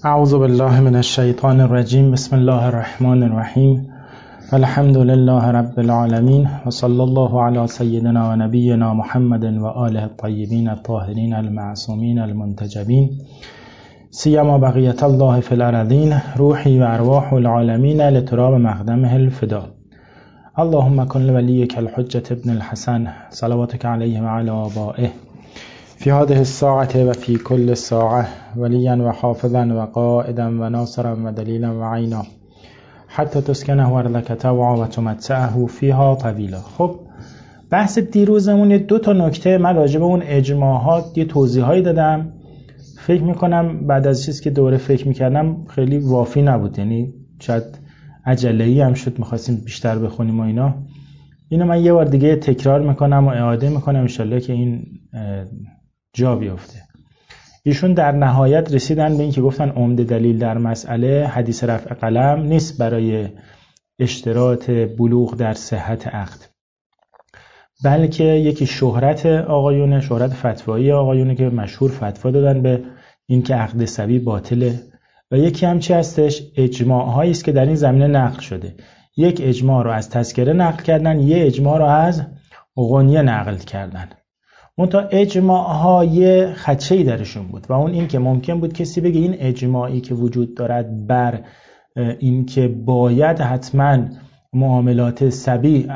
اعوذ بالله من الشیطان الرجیم. بسم الله الرحمن الرحیم. الحمد لله رب العالمین و صلی الله علی سیدنا و نبینا محمد و آله الطیبین الطاهرین المعصومین المنتجبین سیما بقیت الله فی الارضین روحی و ارواح العالمین لتراب مقدمه الفدا. اللهم کن لولیک الحجة ابن الحسن صلواتک علیه و علی آبائه فی هذه الساعة و فی کل ساعة ولیا و حافظا و قائدا و ناصرا و دلیلا و عینا حتی تسکنه ارضک طوعا و تمتعه فیها طویلا. خب بحث دیروزمون دو تا نکته، من راجع به اون اجماعات یه توضیحایی دادم. فکر میکنم بعد از چیزی که دوره فکر میکردم خیلی وافی نبود، یعنی شاید عجله‌ای هم شد، میخواستیم بیشتر بخونیم و اینو من یه بار دیگه تکرار میکنم و اعاده میکنم انشالله که این جا بیفته. ایشون در نهایت رسیدن به این که گفتن عمده دلیل در مسئله حدیث رفع قلم نیست برای اشتراط بلوغ در صحت عقد، بلکه یکی شهرت آقایونه، شهرت فتوایی آقایونه که مشهور فتوا دادن به این که عقد صبی باطله، و یکی هم چی هستش؟ اجماع هایی است که در این زمینه نقل شده. یک اجماع رو از تذکره نقل کردن، یه اجماع رو از غنیه نقل کردن. اون تا اجماع ها یه خدشه‌ای درشون بود و اون این که ممکن بود کسی بگه این اجماعی که وجود دارد بر این که باید حتما معاملات صبی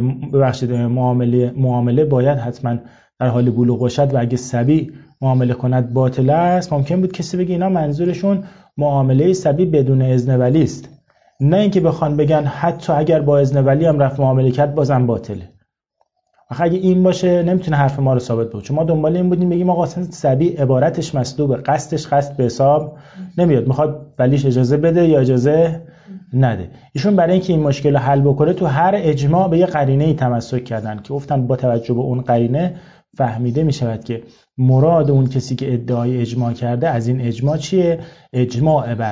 معامله باید حتما در حال بلوغ باشد و اگه صبی معامله کند باطل است، ممکن بود کسی بگه اینا منظورشون معامله صبی بدون اذن ولی است، نه اینکه بخوان بگن حتی اگر با اذن ولی هم رفت معامله کرد بازم باطله. اگه این باشه نمیتونه حرف ما رو ثابت کنه، چون ما دنبال این بودیم بگیم آقا اصلا صبی عبارتش مسلوبه، قصدش قصد به حساب نمیاد، میخواد ولیش اجازه بده یا اجازه نده. ایشون برای اینکه این مشکل رو حل بکنه تو هر اجماع به یه قرینه‌ای تمسک کردن که گفتن با توجه به اون قرینه فهمیده میشود که مراد اون کسی که ادعای اجماع کرده از این اجماع چیه؟ اجماع بر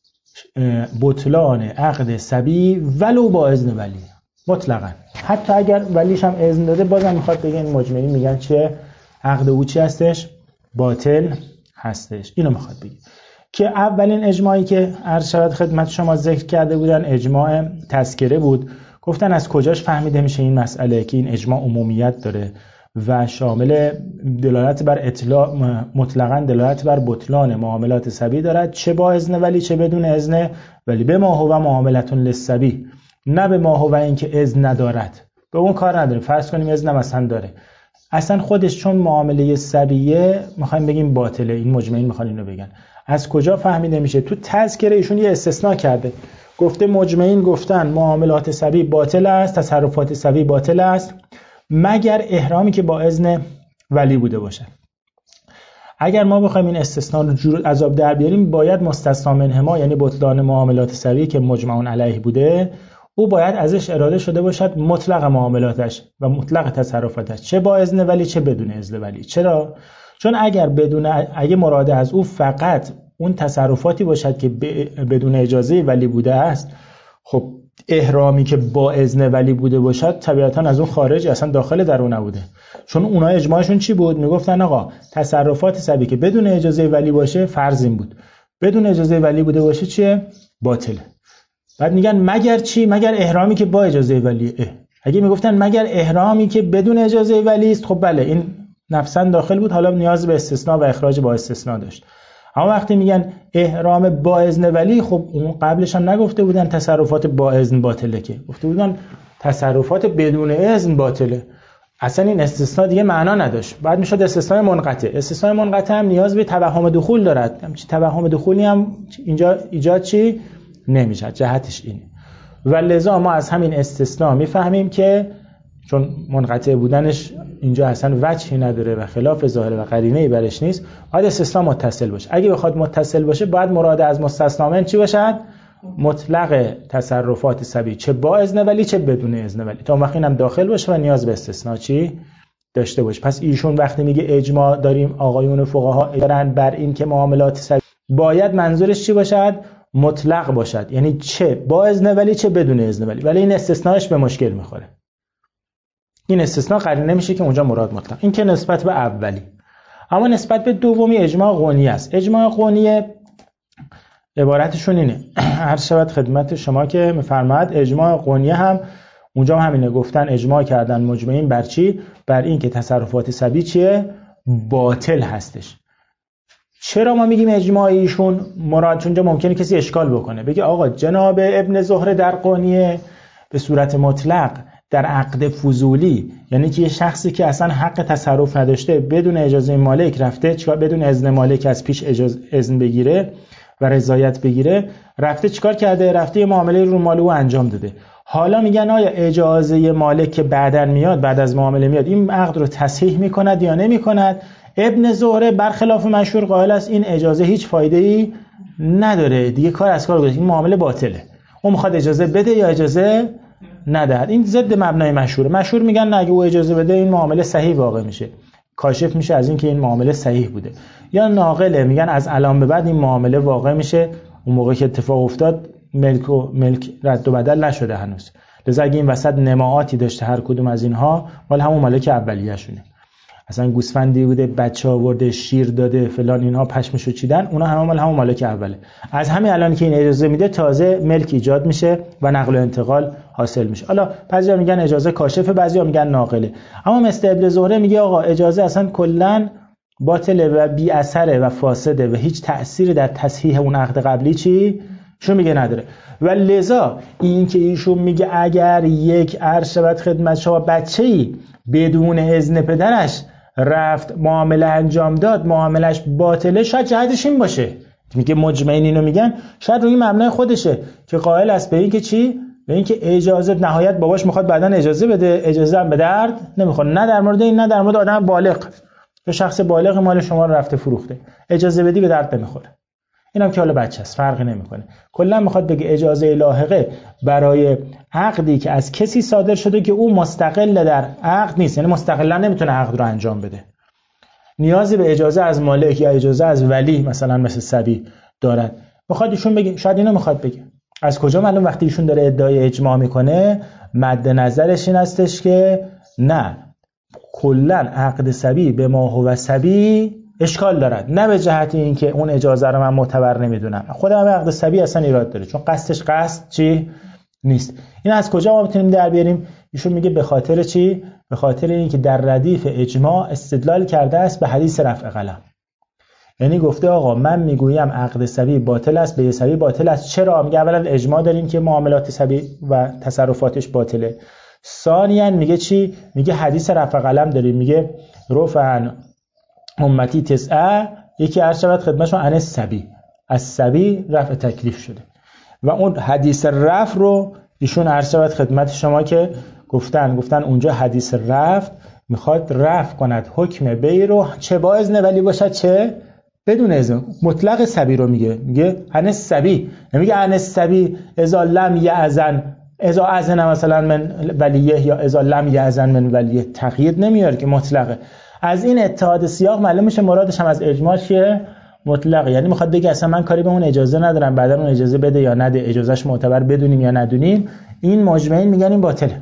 بطلان عقد صبی ولو با اذن ولی مطلقاً، حتی اگر ولیش هم اذن داده بازم میخواد بگه این مجمعین میگن چه عقد او چی هستش؟ باطل هستش. اینو میخواد بگه که اولین اجماعی که عرض شود خدمت شما ذکر کرده بودن اجماع تذکره بود. گفتن از کجاش فهمیده میشه این مسئله که این اجماع عمومیت داره و شامل دلالت بر اطلاع، مطلقاً دلالت بر بطلان معاملات صبی دارد، چه با اذن ولی چه بدون اذن ولی، به ما هو معاملتون للصبی، نه به ما هو این که اذن ندارد، به اون کار نداریم. فرض کنیم اذن مثلا داره، اصلا خودش چون معامله صبیه میخوایم بگیم باطله. این مجمعین میخوان اینو بگن. از کجا فهمیده میشه؟ تو تذکره ایشون یه استثناء کرده، گفته مجمعین گفتن معاملات صبی باطل است، تصرفات صبی باطل است مگر احرامی که با اذن ولی بوده باشه. اگر ما بخوایم این استثناء رو جور عذاب در بیاریم، باید مستثنا منهما یعنی بطلان معاملات صبی که مجمعون علیه بوده، او باید ازش اراده شده باشد مطلق معاملاتش و مطلق تصرفاتش، چه با اذن ولی چه بدون اذن ولی. چرا؟ چون اگه مراد از او فقط اون تصرفاتی باشد که بدون اجازه ولی بوده است، خب احرامی که با اذن ولی بوده باشد طبیعتاً از اون خارج، اصلا داخل در اون نبوده. چون اونها اجماعشون چی بود؟ میگفتن آقا تصرفات صبی که بدون اجازه ولی باشه فرض این بود، بدون اجازه ولی بوده باشه چیه؟ باطله. بعد میگن مگر چی؟ مگر احرامی که با اجازه ولیه. اگه میگفتن مگر احرامی که بدون اجازه ولی است، خب بله این نفساً داخل بود، حالا نیاز به استثناء و اخراج با استثناء داشت. اما وقتی میگن احرام با اذن ولی، خب اون قبلش هم نگفته بودن تصرفات با اذن باطله، که گفته بودن تصرفات بدون اذن باطله. اصلا این استثناء دیگه معنا نداشت، بعد میشد استثناء منقطع. استثناء منقطع هم نیاز به توهم دخول دارد، همچین توهم دخولی هم اینجا ایجاد چی نمیشه، جهتش اینه. و لذا ما از همین استثناء میفهمیم که چون منقطع بودنش اینجا اصلا وجهی نداره و خلاف ظاهر و قرینه‌ای برش نیست، باید استثناء متصل باشه. اگه بخواد متصل باشه باید مراد از مستثنا من چی باشد؟ مطلق تصرفات صبی، چه با اذن ولی چه بدون اذن ولی، تا وقتی هم داخل باشه و نیاز به استثناء چی داشته باشه. پس ایشون وقتی میگه اجماع داریم آقایون فقها دارن بر این که معاملات صبی باید منظورش چی باشد؟ مطلق باشد، یعنی چه با اذن ولی چه بدون اذن ولی. ولی این استثناءش به مشکل میخوره، این استثناء قرینه میشه که اونجا مراد مطلق. این که نسبت به اولی. اما نسبت به دومی اجماع غنیه است. اجماع غنیه عبارتشون اینه. عرض شود خدمت شما که می‌فرماید اجماع قونیه هم اونجا همینه، گفتن اجماع کردن مجمعین بر چی؟ بر این که تصرفات سبی چیه؟ باطل هستش. چرا ما میگیم اجماع ایشون مراد؟ چون اونجا ممکنه کسی اشکال بکنه، بگه آقا جناب ابن زهره در قونیه به صورت مطلق در عقد فضولی، یعنی که یه شخصی که اصلا حق تصرف نداشته بدون اجازه مالک رفته چیکار، بدون اذن مالک از پیش اذن بگیره و رضایت بگیره، رفته چیکار کرده؟ رفته یه معامله رو مال او انجام داده. حالا میگن آیا اجازه مالک که بعداً میاد، بعد از معامله میاد، این عقد رو تصحیح میکند یا نمیکند؟ ابن زهره برخلاف مشهور قائل است این اجازه هیچ فایده‌ای نداره، دیگه کار از کار گذشته، این معامله باطله. اون میخواد اجازه بده یا اجازه ندهد، این ضد مبنای مشهوره. مشهور میگن نه، اگه او اجازه بده این معامله صحیح واقع میشه، کاشف میشه از این که این معامله صحیح بوده. یا ناقله، میگن از الان به بعد این معامله واقع میشه، اون موقع که اتفاق افتاد ملک رد و بدل نشده هنوز، لذا اگه این وسط نماعاتی داشته هر کدوم از اینها مال همون مالک اولیه شونه، اصلا گوسفندی بوده بچه آورده شیر داده فلان اینها پشمشو چیدن، اونا همون مالک اوله. از همین الان که این اجازه میده تازه ملک ایجاد میشه و نقل و انتقال حاصل میشه. حالا بعضیا میگن اجازه کاشفه، بعضیا میگن ناقله. اما مثل ابن زهره میگه آقا اجازه اصلا کلا باطله و بی اثره و فاسده و هیچ تأثیری در تصحیح اون عقد قبلی چی شون میگه نداره. و لذا این که ایشون میگه اگر یک ارشد خدمت شما بچه‌ای بدون اذن پدرش رفت معامله انجام داد، معاملش باطله، شاید جهتش این باشه، میگه مجمعین اینو میگن، شاید روی مبنای خودشه که قائل است به این که چی؟ به این که اجازه نهایت باباش میخواد بعدن اجازه بده، اجازه هم به درد نمیخوره، نه در مورد این، نه در مورد آدم بالغ. به شخص بالغ مال شما رو رفته فروخته، اجازه بدی به درد نمیخوره. اینم که حالا بچه است، فرقی نمیکنه. کلا میخواد بگه اجازه لاحقه برای عقدی که از کسی صادر شده که او مستقل در عقد نیست، یعنی مستقلا نمیتونه عقد رو انجام بده، نیازی به اجازه از مالک یا اجازه از ولی مثلا مثل صبی دارد. میخواد ایشون بگه، شاید اینو میخواد بگه. از کجا معلوم وقتی ایشون داره ادعای اجماع میکنه مد نظرش این هستش که نه، کلا عقد صبی به ما هو صبی اشکال دارد، نه به جهت اینکه اون اجازه رو من معتبر نمیدونم، خودم عقد صبی اصلا ایراد داره چون قصدش قصد چی نیست. این از کجا ما میتونیم در بیاریم؟ ایشون میگه به خاطر چی؟ به خاطر اینکه در ردیف اجماع استدلال کرده است به حدیث رفع قلم، یعنی گفته آقا من میگویم عقد صبی باطل است، به صبی باطل است. چرا؟ میگه اولا اجماع داریم که معاملات صبی و تصرفاتش باطله، ثانیاً میگه چی؟ میگه حدیث رفع قلم داریم، میگه رفع امتی تسعه، یکی عرض شود خدمتشون عن الصبی، از صبی رفع تکلیف شده و اون حدیث رفع رو ایشون عرض شود خدمت شما که گفتن اونجا حدیث رفع میخواد رفع کند حکم بی رو، چه با اذن ولی باشد چه بدون اذن. مطلق صبی رو میگه عن الصبی، نمیگه عن الصبی اذا لم یأذن، اذا اذن مثلا من ولیه یا اذا لم یأذن من ولیه، تقیید نمیاره که مطلقه. از این اتحاد سیاق معلوم میشه مرادش هم از اجماع چیه؟ مطلقه، یعنی میخواد بگه اصلا من کاری به اون اجازه ندارم، بعدا اون اجازه بده یا نده، اجازهش معتبر بدونیم یا ندونیم، این مجمعین میگن این باطله،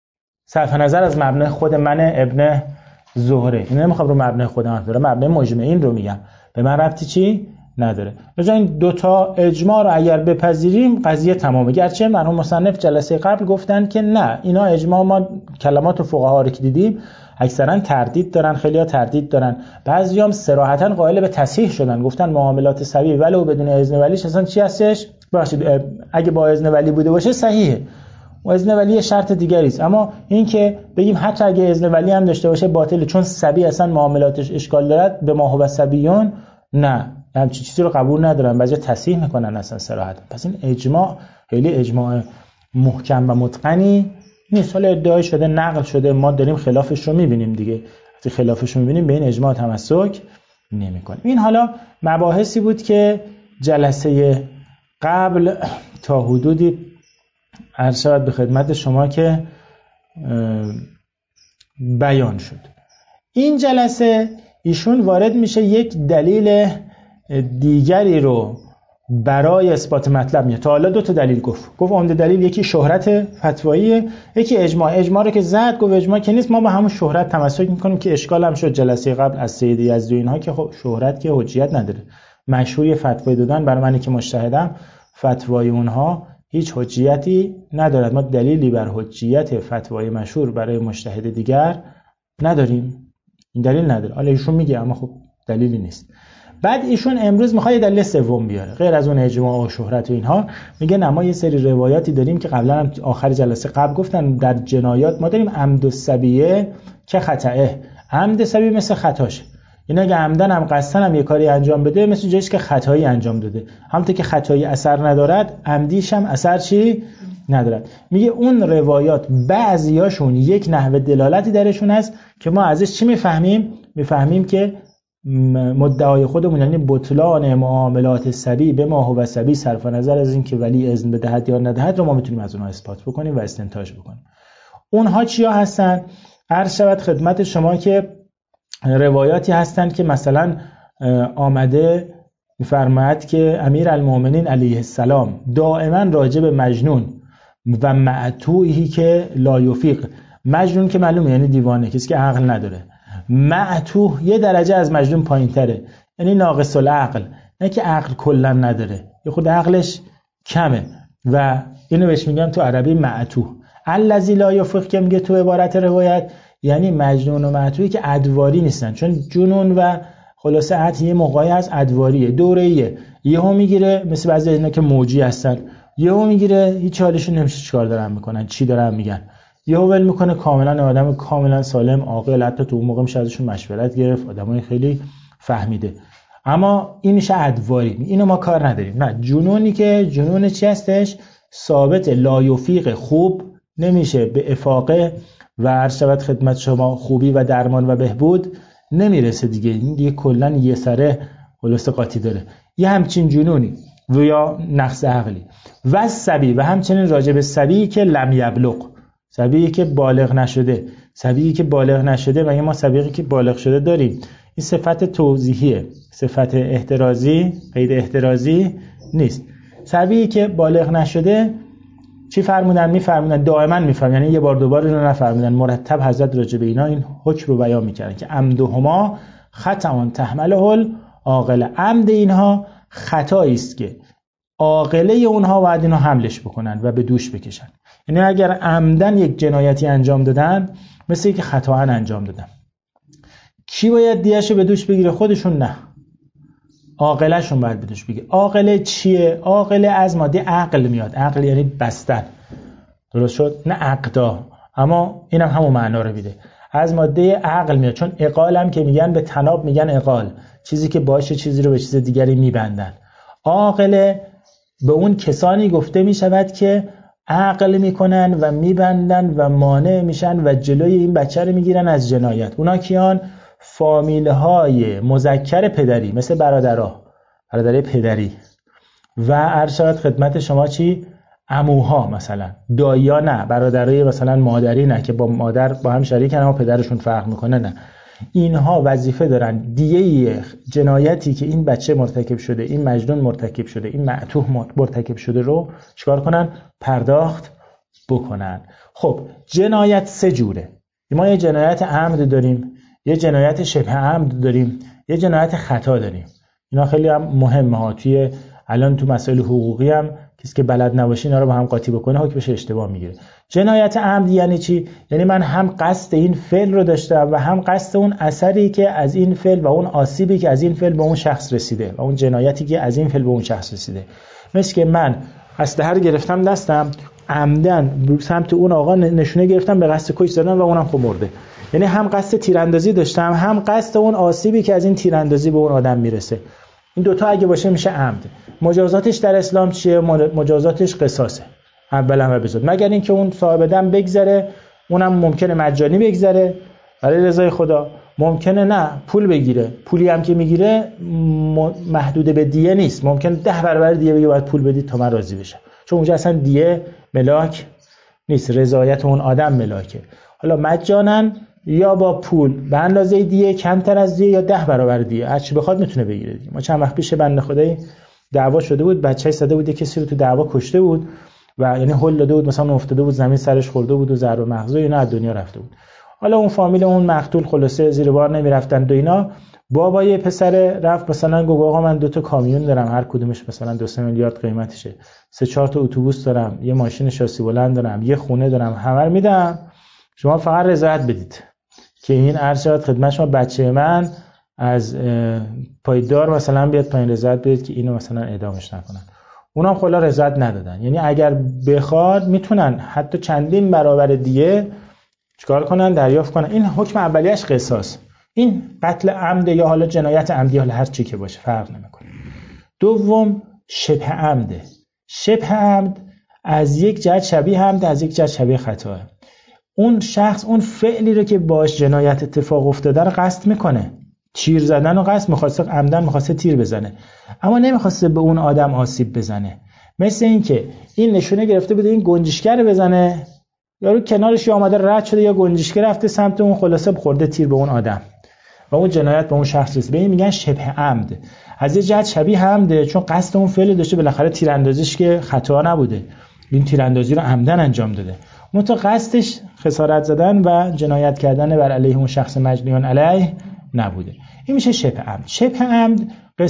صرف نظر از مبنای خود من ابن زهره. این نمیخوام رو مبنای خودم بذارم، مبنای مجمعین رو میگم، به من ربطی چی نداره. مثلا این دوتا اجماع رو اگر بپذیریم قضیه تمامه. گرچه مرحوم مصنف جلسه قبل گفتن که نه، اینا اجماع، ما کلمات فقها رو که دیدیم اکثرا تردید دارن، خیلی‌ها تردید دارن، بعضی‌ها هم صراحتاً قائل به تصحیح شدن، گفتن معاملات صبی ولو بدون اذن ولیش اصلا چی هستش؟ ببخشید اگه با اذن ولی بوده باشه صحیحه، و اذن ولی شرط دیگری است. اما این که بگیم حتی اگه اذن ولی هم داشته باشه باطله چون صبی اصلا معاملاتش اشکال دارد، به ما هو صبیون، نه، همچین چیزی رو قبول ندارن، بعضی تصحیح میکنن اصلا صراحت. پس این اجماع خیلی اجماع محکم و متقنی نیست. حالا ادعای شده، نقل شده، ما داریم خلافش رو میبینیم دیگه، وقتی خلافش رو میبینیم به این اجماع تمسک نمیکنیم. این حالا مباحثی بود که جلسه قبل تا حدودی عرض شد به خدمت شما که بیان شد. این جلسه ایشون وارد میشه یک دلیل دیگری رو برای اثبات مطلب میاد. تا حالا دو تا دلیل گفت عمده دلیل یکی شهرت فتواییه، یکی اجماع رو که زد گفت اجماع که نیست، ما با همون شهرت تمسک میکنیم که اشکال هم شد جلسه قبل از سید یزدی اینها که خب شهرت که حجیت نداره، مشهور فتوی دادن، برای منی که مجتهدم فتوای اونها هیچ حجیتی ندارد. ما دلیلی بر حجیت فتوای مشهور برای مجتهد دیگر نداریم. این دلیل نداره. حالا ایشون میگه اما خب دلیلی نیست. بعد ایشون امروز میخواد دلیل سوم بیاره، غیر از اون اجماع و شهرت و اینها. میگه نه ما یه سری روایاتی داریم که قبلا هم آخر جلسه قبل گفتن در جنایات ما داریم عمد السبیه که خطأه. عمد سبیه مثل خطاشه، این اگه عمدن هم قصدن هم یه کاری انجام بده مثل جایش که خطایی انجام داده، همونطور که خطایی اثر ندارد عمدیش هم اثر چی ندارد. میگه اون روایات بعضیاشون یک نحوه دلالتی درشون هست که ما ازش چی میفهمیم؟ میفهمیم که مدعای خودمون یعنی بطلان معاملات سبی به ما هو سبی صرف نظر از این که ولی اذن بدهد یا ندهد رو ما میتونیم از اونها اثبات بکنیم و استنتاج بکنیم. اونها چیا هستن؟ عرض شود خدمت شما که روایاتی هستند که مثلا آمده می‌فرماید که امیرالمومنین علیه السلام دائما راجع به مجنون و معتوهی که لا یفیق، مجنون که معلومه یعنی دیوانه، کسی که عقل نداره، معتوه یه درجه از مجنون پایین‌تره یعنی ناقص العقل، نه که عقل کلا نداره، یه خود عقلش کمه و اینو بهش میگن تو عربی معتوه. الذی لا یفیق که میگه تو عبارت روایت یعنی مجنون و معتوهی که ادواری نیستن، چون جنون و خلاصه عطیه یه موقعی از ادواریه دوره‌ایه، یهو میگیره مثل بعضی اینا که موجی هستن، یهو میگیره هیچ حالشون نمیشه چیکار دارن میکنن چی دارن میگن، یهو ول میکنه کاملا آدم کاملا سالم عاقل، حتی تو اون موقع میشه ازشون مشورت گرفت، آدمای خیلی فهمیده، اما این میشه ادواری، اینو ما کار نداریم. نه، جنونی که جنون چی هستش؟ ثابت لا یفیق، خوب نمیشه به افاقه و عرض شود خدمت شما خوبی و درمان و بهبود نمیرسه دیگه، این دیگه کلا یه سره خلاص قاطی داره، یه همچین جنونی و یا نقص عقلی. و سبی و همچنین راجع به سبی که لم یبلغ، سبی که بالغ نشده، سبی که بالغ نشده، مگه ما سبی که بالغ شده داریم؟ این صفت توضیحیه، صفت احترازی قید احترازی نیست. سبی که بالغ نشده چی فرمودن؟ میفرمودن دائما میفرمودن، یعنی یه بار دوبار رو نفرمودن، مرتب حضرت راجع به اینا این حکم رو بیان میکردن که عمدهما خطأ تحمله العاقله، عمد اینها خطایی است که عاقله اونها باید اینو حملش بکنن و به دوش بکشن. یعنی اگر عمدن یک جنایتی انجام دادن مثل که خطاً انجام دادن، کی باید دیه‌شو به دوش بگیره؟ خودشون نه، عاقله‌شون باید به دوش بگیره. عاقله چیه؟ عاقله از ماده عقل میاد، عقل یعنی بستن، درست شد؟ نه عقدا، اما اینم همون معنا رو میده، از ماده عقل میاد، چون عقال هم که میگن به تناب میگن عقال، چیزی که باشه چیزی رو به چیز دیگری میبندن. عاقله به اون کسانی گفته میشود که عقل میکنن و میبندن و مانع میشن و جلوی این بچه رو میگیرن از جنایت. اونا کیان؟ فامیله های مذکر پدری، مثل برادرای پدری و ارشاد خدمت شما چی؟ عموها، مثلا دایی‌ها نه، برادرای مثلا مادری نه که با مادر با هم شریکن اما پدرشون فرق میکنه، نه، اینها وظیفه دارن دیه جنایتی که این بچه مرتکب شده، این مجنون مرتکب شده، این معتوه مرتکب شده رو چیکار کنن؟ پرداخت بکنن. خب جنایت سه جوره، ما یه جنایت عمد داریم، یه جنایت شبه عمد داریم، یه جنایت خطا داریم. اینا خیلی هم مهمه ها، توی الان تو مسائل حقوقی هم کسی که بلد نباشه اینا رو با هم قاطی بکنه حکمش اشتباه میگیره. جنایت عمد یعنی چی؟ یعنی من هم قصد این فعل رو داشتم و هم قصد اون اثری که از این فعل و اون آسیبی که از این فعل به اون شخص رسیده و اون جنایتی که از این فعل به اون شخص رسیده. مثل که من اسلحه رو گرفتم دستم، عمدن سمت اون آقا نشونه گرفتم، به قصد کش زدم و اونم خب مرده. یعنی هم قصد تیراندازی داشتم، هم قصد اون آسیبی که از این تیراندازی به اون آدم میرسه. این دوتا اگه باشه میشه عمد. مجازاتش در اسلام چیه؟ مجازاتش قصاصه اولا و بزرگ، مگر اینکه اون صاحب دم بگذره، اونم ممکنه مجانی بگذره برای رضای خدا، ممکنه نه پول بگیره، پولی هم که میگیره محدود به دیه نیست، ممکنه 10 برابر دیه بگه باید پول بدید تا من راضی بشم، چون اونجا اصلا دیه ملاک نیست، رضایت اون آدم ملاکه. حالا مجانن یا با پول به اندازه دیه، کمتر از دیه یا 10 برابر دیه، هر چی بخواد میتونه بگیره دیگه. ما چند وقت پیش بنده خدایی دعوا شده بود، بچه‌ای زده بود کسی رو تو دعوا کشته بود و یعنی هول داده بود، مثلا افتاده بود زمین سرش خورده بود و ضربه مغزی اینا از دنیا رفته بود. حالا اون فامیل اون مقتول خلاصه زیر بار نمیرفتن و اینا، بابای پسر رفت مثلا گفت آقا من 2 تا کامیون دارم، هر کدومش مثلا 2-3 میلیارد قیمتشه، 3-4 تا اتوبوس دارم، یه ماشین شاسی بلند دارم، یه خونه دارم، همه رو میدم، شما فقط رضایت بدید که این عرض شود خدمت شما بچه من از پایدار مثلا بیاد پایین، رضایت بدید که اینو مثلا اعدامش نکنن. اونم خلا رضایت ندادن. یعنی اگر بخواد میتونن حتی چندین برابر دیگه چیکار کنن؟ دریافت کنن. این حکم اولیش قصاص. این قتل عمد یا حالا جنایت عمدی، حالا هر چی که باشه فرق نمیکنه. دوم شبه عمده. شبه عمد از یک جهت شبیه عمد، از یک جهت شبیه خطا. اون شخص اون فعلی رو که باش جنایت اتفاق افتاده رو قصد میکنه، تیر زدن رو قصد میخواسته، عمدن میخواسته تیر بزنه، اما نمیخواسته به اون آدم آسیب بزنه. مثل این که این نشونه گرفته بوده این گنجشگر بزنه، یارو کنارش یا آمده رد شده یا گنجشگر رفته سمت اون، خلاصه خورده تیر به اون آدم و اون جنایت به اون شخص رسید. به این میگن شبه عمد. از یه جهت شبیه عمده چون قصد اون فعل داشته، بالاخره تیراندازیش که خطا نبوده، این تیراندازی رو عمدن انجام داده، اون تو قصدش خسارت زدن و جنایت کردن بر علیه اون شخص مجنون علیه نبوده. این میشه شبه عمد. شبه عمد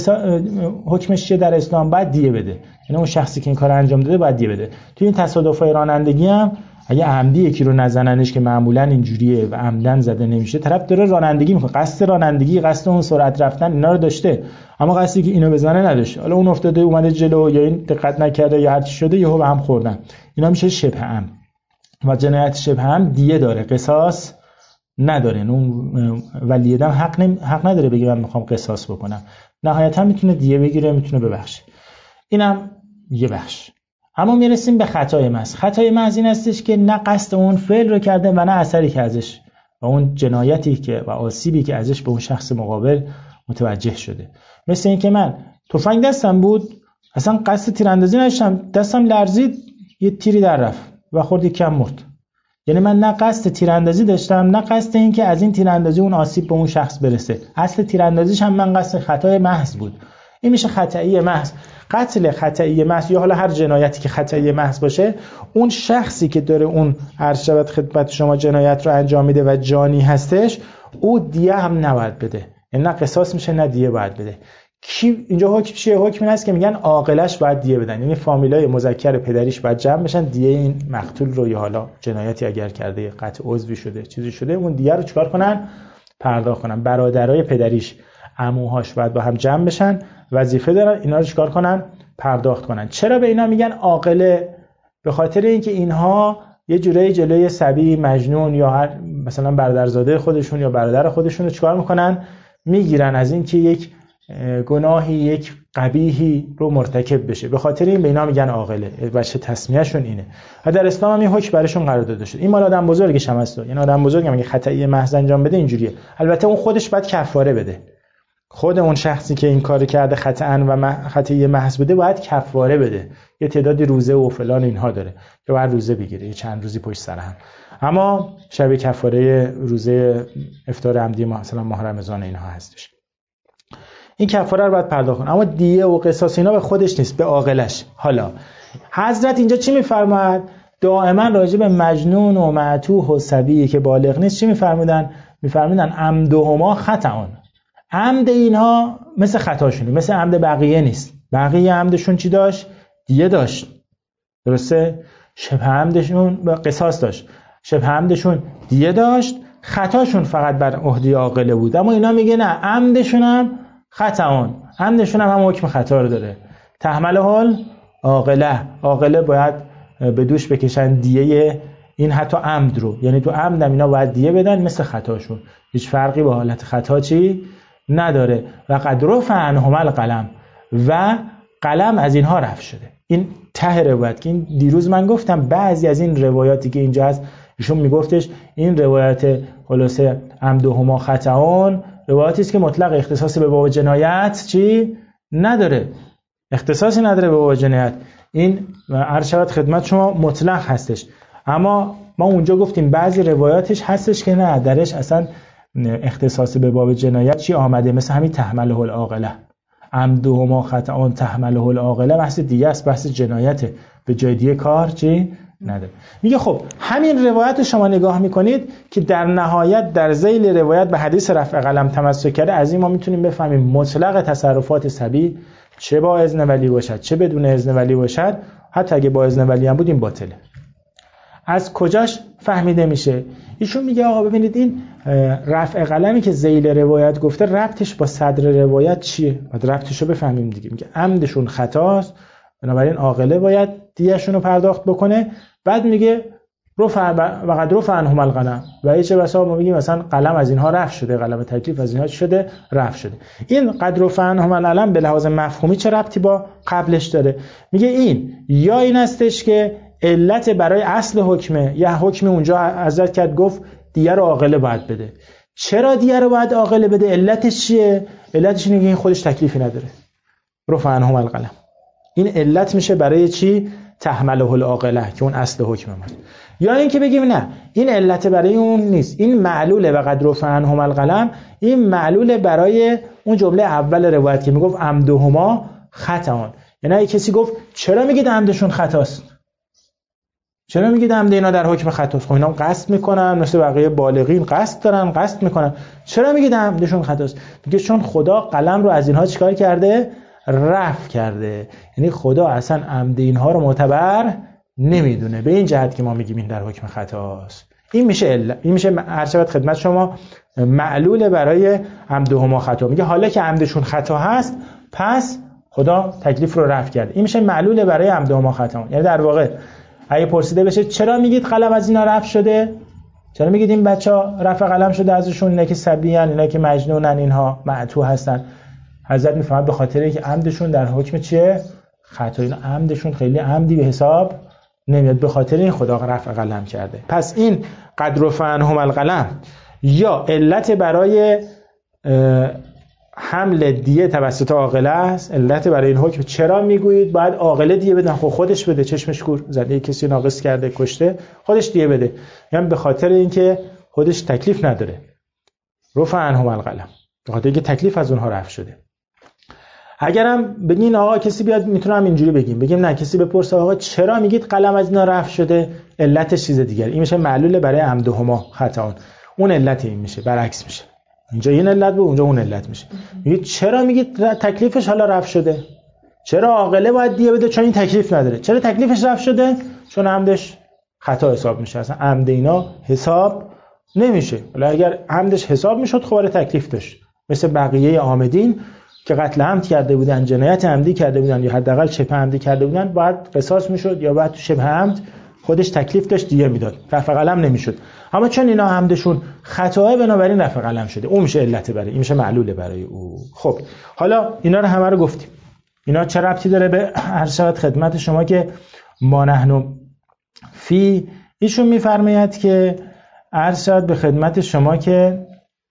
حکمش چیه در اسلام؟ باید دیه بده. یعنی اون شخصی که این کار انجام داده باید دیه بده. توی این تصادف‌های رانندگی هم اگه عمدی یکی رو نزننش که معمولا اینجوریه و عمدن زده نمیشه، طرف داره رانندگی میکنه، قصد رانندگی، قصد اون سرعت رفتن اینا رو داشته، اما قصدی که اینو بزنه نداشته، حالا اون افتاده اومده جلو یا این دقت نکرده یا هر چی شده یهو به هم خوردن، اینا میشه شبه عمد. و جنایت شبه عمد دیه داره، قصاص نداره. اون ولی دم حق نداره بگه من میخوام قصاص بکنم، نهایتا میتونه دیه بگیره، میتونه ببخشه. اینم یه بخش. اما میرسیم به خطای محض. خطای محض این هستش که نه قصد اون فعل رو کرده و نه اثری که ازش و اون جنایتی که و آسیبی که ازش به اون شخص مقابل متوجه شده. مثل این که من تفنگ دستم بود، اصلا قصد تیراندازی نداشتم، دستم لرزید، یه تیری در رفت و خورد یکم مرد. یعنی من نه قصد تیراندازی داشتم نه قصد این که از این تیراندازی اون آسیب به اون شخص برسه. اصل تیراندازیش هم من قصد خطای محض بود. این میشه خطایی محض. قتل خطایی محض یا حالا هر جنایتی که خطایی محض باشه، اون شخصی که داره اون عرض شود خدمت شما جنایت رو انجام میده و جانی هستش، او دیه هم نباید بده. یعنی نه قصاص میشه نه دیه باید بده. کی اینجا حکم چیه؟ حکم این است که میگن عاقلش باید دیه بدن، یعنی فامیلای مذکر پدریش باید جمع بشن، دیه این مقتول رو یا حالا جنایتی اگر کرده، قطع عضوی شده، چیزی شده، اون دیه رو چیکار کنن؟ پرداخت کنن. برادرای پدریش، عموهاش باید با هم جمع بشن، وظیفه دارن اینا رو چیکار کنن؟ پرداخت کنن. چرا به اینا میگن عاقله؟ به خاطر اینکه اینها یه جورایی جلوی صبی، مجنون یا هر مثلا برادرزاده خودشون یا برادر خودشون رو چیکار میکنن؟ میگیرن از اینکه یک گناهی، یک قبیحی رو مرتکب بشه. به خاطر این به اینا میگن عاقله. وجه تسمیه‌شون اینه. و در اسلام هم این حکم براشون قرار داده شده. این مال آدم بزرگش هم هست. یعنی آدم بزرگ هم اگه خطایی محض انجام بده اینجوریه. البته اون خودش باید کفاره بده. خود اون شخصی که این کارو کرده خطأ و خطایی محض بوده باید کفاره بده. یه تعدادی روزه و فلان اینها داره که بعد روزه بگیره، یه چند روزی پشت سر هم. اما شب کفاره روزه افطار عمدی مثلا ماه رمضان اینها هستش. این کفاره رو باید پرداخت کنه. اما دیه و قصاص اینا به خودش نیست، به عاقلش. حالا حضرت اینجا چی میفرماید؟ دائما راجع به مجنون و معتوه و صبی که بالغ نیست چی میفرمودن؟ میفرمودن عمدهما خطأ. عمد اینها مثل خطاشونه، مثل عمد بقیه نیست. بقیه عمدشون چی داشت؟ دیه داشت، درسته؟ شبه عمدشون قصاص داشت، شبه عمدشون دیه داشت، خطاشون فقط بر عهده عاقله بود. اما اینا میگه نه، عمدشون هم خطاون، عمدشون هم حکم خطا رو داره. تحمله حال عاقله باید به دوش بکشن دیه این حتی عمد رو، یعنی تو عمد هم اینا باید دیه بدن مثل خطاشون. هیچ فرقی با حالت خطا چی نداره. و قد رفع عنهما القلم، و قلم از اینها رفع شده. این ته روایت که این دیروز من گفتم بعضی از این روایاتی که اینجا هست ایشون میگفتش این روایت خلاصه عمدهما خطاون روایتی است که مطلق اختصاصی به باب جنایت چی نداره، اختصاصی نداره به باب جنایت. این عرض شود خدمت شما مطلق هستش. اما ما اونجا گفتیم بعضی روایاتش هستش که نه، درش اصلا اختصاصی به باب جنایت چی آمده، مثل همین تحمله العاقله، عمدهما خطاون تحمله العاقله، بحث دیگه است، بحث جنایته، به جای دیگه کار چی نداره. میگه خب همین روایت رو شما نگاه میکنید که در نهایت در ذیل روایت به حدیث رفع قلم تمسک کرده، از این ما میتونیم بفهمیم مطلق تصرفات صبی چه با اذن ولی باشد چه بدون اذن ولی باشد، حتی اگه با اذن ولی هم بود این باطله. از کجاش فهمیده میشه؟ ایشون میگه آقا ببینید این رفع قلمی که ذیل روایت گفته ربطش با صدر روایت چیه؟ بعد ربطش رو بفهمیم دیگه. میگه عمدشون خطاست، بنابراین عاقله باید دیهشون رو پرداخت بکنه. بعد میگه وقد رفع عنهم القلم، و چه بسا ما میگیم مثلا قلم از اینها رفع شده، قلم تکلیف از اینها شده رفع شده. این قد رفع عنهم القلم به لحاظ مفهومی چه ربطی با قبلش داره؟ میگه این یا این استش که علت برای اصل حکمه، یا حکم اونجا حضرت کرد گفت دیه رو عاقله باید بده. چرا دیه رو باید عاقله بده؟ علتش چیه؟ علتش اینه که این خودش تکلیفی نداره. رفع عنهم القلم این علت میشه برای چی؟ تحمله العاقله که اون اصل حکم من. یا اینکه بگیم نه این علت برای اون نیست، این معلوله و قد رفع عنهم القلم، این معلوله برای اون جمله اول روایت که میگفت عمدهما خطأ. یعنی اگه کسی گفت چرا میگید عمدشون خطاست؟ چرا میگید عمد اینا در حکم خطاست؟ خب اینا قصد میکنن، مثل بقیه بالغین قصد دارن، قصد میکنن. چرا میگید عمدشون خطاست؟ میگه چون خدا قلم رو از اینها چیکار کرده؟ رفع کرده. یعنی خدا اصلا عمد اینها رو معتبر نمیدونه. به این جهت که ما میگیم این در حکم خطاست. این میشه هر شبت خدمت شما معلول برای عمدهما خطا. میگه حالا که عمدشون خطا هست پس خدا تکلیف رو رفع کرده. این میشه معلول برای عمدهما خطا. یعنی در واقع اگه پرسیده بشه چرا میگید قلم از اینا رفع شده؟ چرا میگید این بچه‌ها رفع قلم شده ازشون؟ اینا که صبیان، اینا که مجنونن، اینها معتوه هستن. حضرت میفهمد به خاطر اینکه عمدشون در حکم چیه؟ خطا. اینا عمدشون خیلی عمدی به حساب نمیاد، به خاطر این خدا رفع قلم کرده. پس این قد رفع عنهم القلم یا علت برای حمل دیه توسط عاقله است. علت برای این حکم چرا میگویید باید عاقله دیه بدن؟ خب خودش بده، چشمش کور، زنده کسی ناقص کرده، کشته، خودش دیه بده. یعنی به خاطر اینکه خودش تکلیف نداره. رفع عنهم القلم، به خاطر اینکه تکلیف از اونها رفع شده. اگرم بگین آقا کسی بیاد، میتونم اینجوری بگیم نه کسی بپرسه آقا چرا میگید قلم از اینا رفع شده؟ علتش چیز دیگه. این میشه معلول برای عمدهما خطا. اون علت این میشه، برعکس میشه. اینجا این علت بود، اونجا اون علت میشه. میگید چرا میگید تکلیفش حالا رفع شده؟ چرا عاقله باید دیه بده؟ چون این تکلیف نداره. چرا تکلیفش رفع شده؟ چون عمدش خطا حساب میشه. اصلا عمد اینا حساب نمیشه. ولی اگر عمدش حساب میشد خب تکلیف داشت. مثل بقیه عامدین که قتل عمد کرده بودن، جنایت عمدی کرده بودن یا حداقل شبه عمدی کرده بودن، باید قصاص میشد یا باید تو شبه عمد خودش تکلیف داشت دیه میداد، رفع قلم نمیشد. اما چون اینا عمدشون خطاه بنابراین رفع قلم شده. اون میشه علت برای این، میشه معلول برای او. خب حالا اینا رو همه رو گفتیم. اینا چه ربطی داره به هر شب خدمت شما که ما نحن فی؟ ایشون میفرماید که عرض شد به خدمت شما که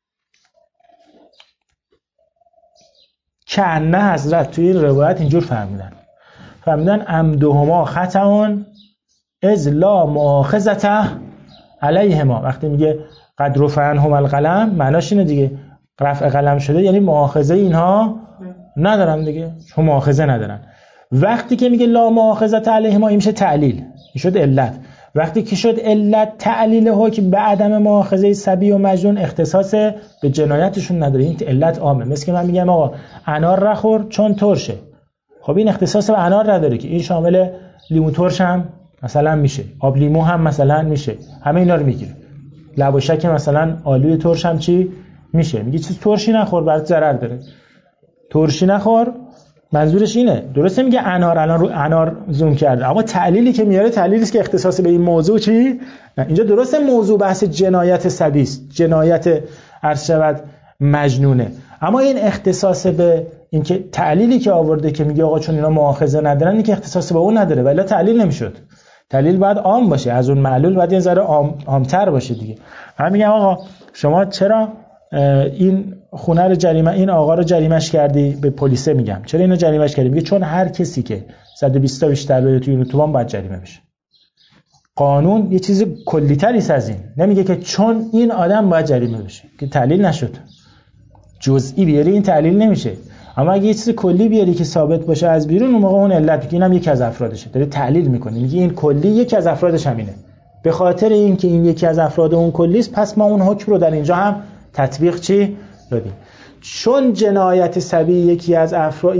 کنه حضرت توی این روایت اینجور فرمودن عمدهما خطأ اذ لا مؤاخذة علیهما. وقتی میگه قد رفع عنهم القلم معناش اینه دیگه، رفع قلم شده یعنی مؤاخذه اینها ندارن دیگه، چون مؤاخذه ندارن. وقتی که میگه لا مؤاخذة علیهما این میشه تعلیل، این شد علت. وقتی که شد علت، تعلیل حکم به عدم مؤاخذه صبی و مجنون اختصاص به جنایتشون نداره. این علت عامه. مثل که من میگم آقا انار نخور چون ترشه، خب این اختصاص به انار نداره که، این شامل لیمو ترش هم مثلا میشه، آب لیمو هم مثلا میشه، همه اینا رو میگیره. لواشک مثلا آلوی ترش هم چی میشه؟ میگه چیز ترشی نخور برات ضرر داره، ترشی نخور. منظورش اینه. درسته میگه انار، الان رو انار زوم کرده، اما تعلیلی که میاره تعلیلی است که اختصاص به این موضوع چی؟ نه. اینجا درسته موضوع بحث جنایت صبی است، جنایت عرض شود مجنونه، اما این اختصاص به این که تعلیلی که آورده که میگه آقا چون اینا مؤاخذه ندارن، این که اختصاص به اون نداره، ولی تعلیل نمیشد. تعلیل باید عام باشه، از اون معلول باید یه ذره عام‌تر باشه دیگه. من میگم آقا شما چرا این خونه رو جریمه، این آقا رو جریمه‌اش کردی؟ به پلیس میگم چرا اینو جریمه‌اش کردی؟ میگه چون هر کسی که 120 تا بیشتر بره توی اتوبان باید جریمه بشه. قانون یه چیز کلی‌تری است از این، نمیگه که چون این آدم باید جریمه بشه، که تعلیل نشد. جزئی بیاری این تعلیل نمیشه. اما اگه یه چیز کلی بیاری که ثابت باشه از بیرون، اون موقع اون علت میگه اینم یکی از افرادشه، داره تحلیل میکنه، میگه این کلی یکی از افرادش همینه، به خاطر اینکه این یکی از افراد اون کلی است پس ما اون حکم رو در اینجا هم تطبیق چی دادیم. چون جنایت صبی یکی از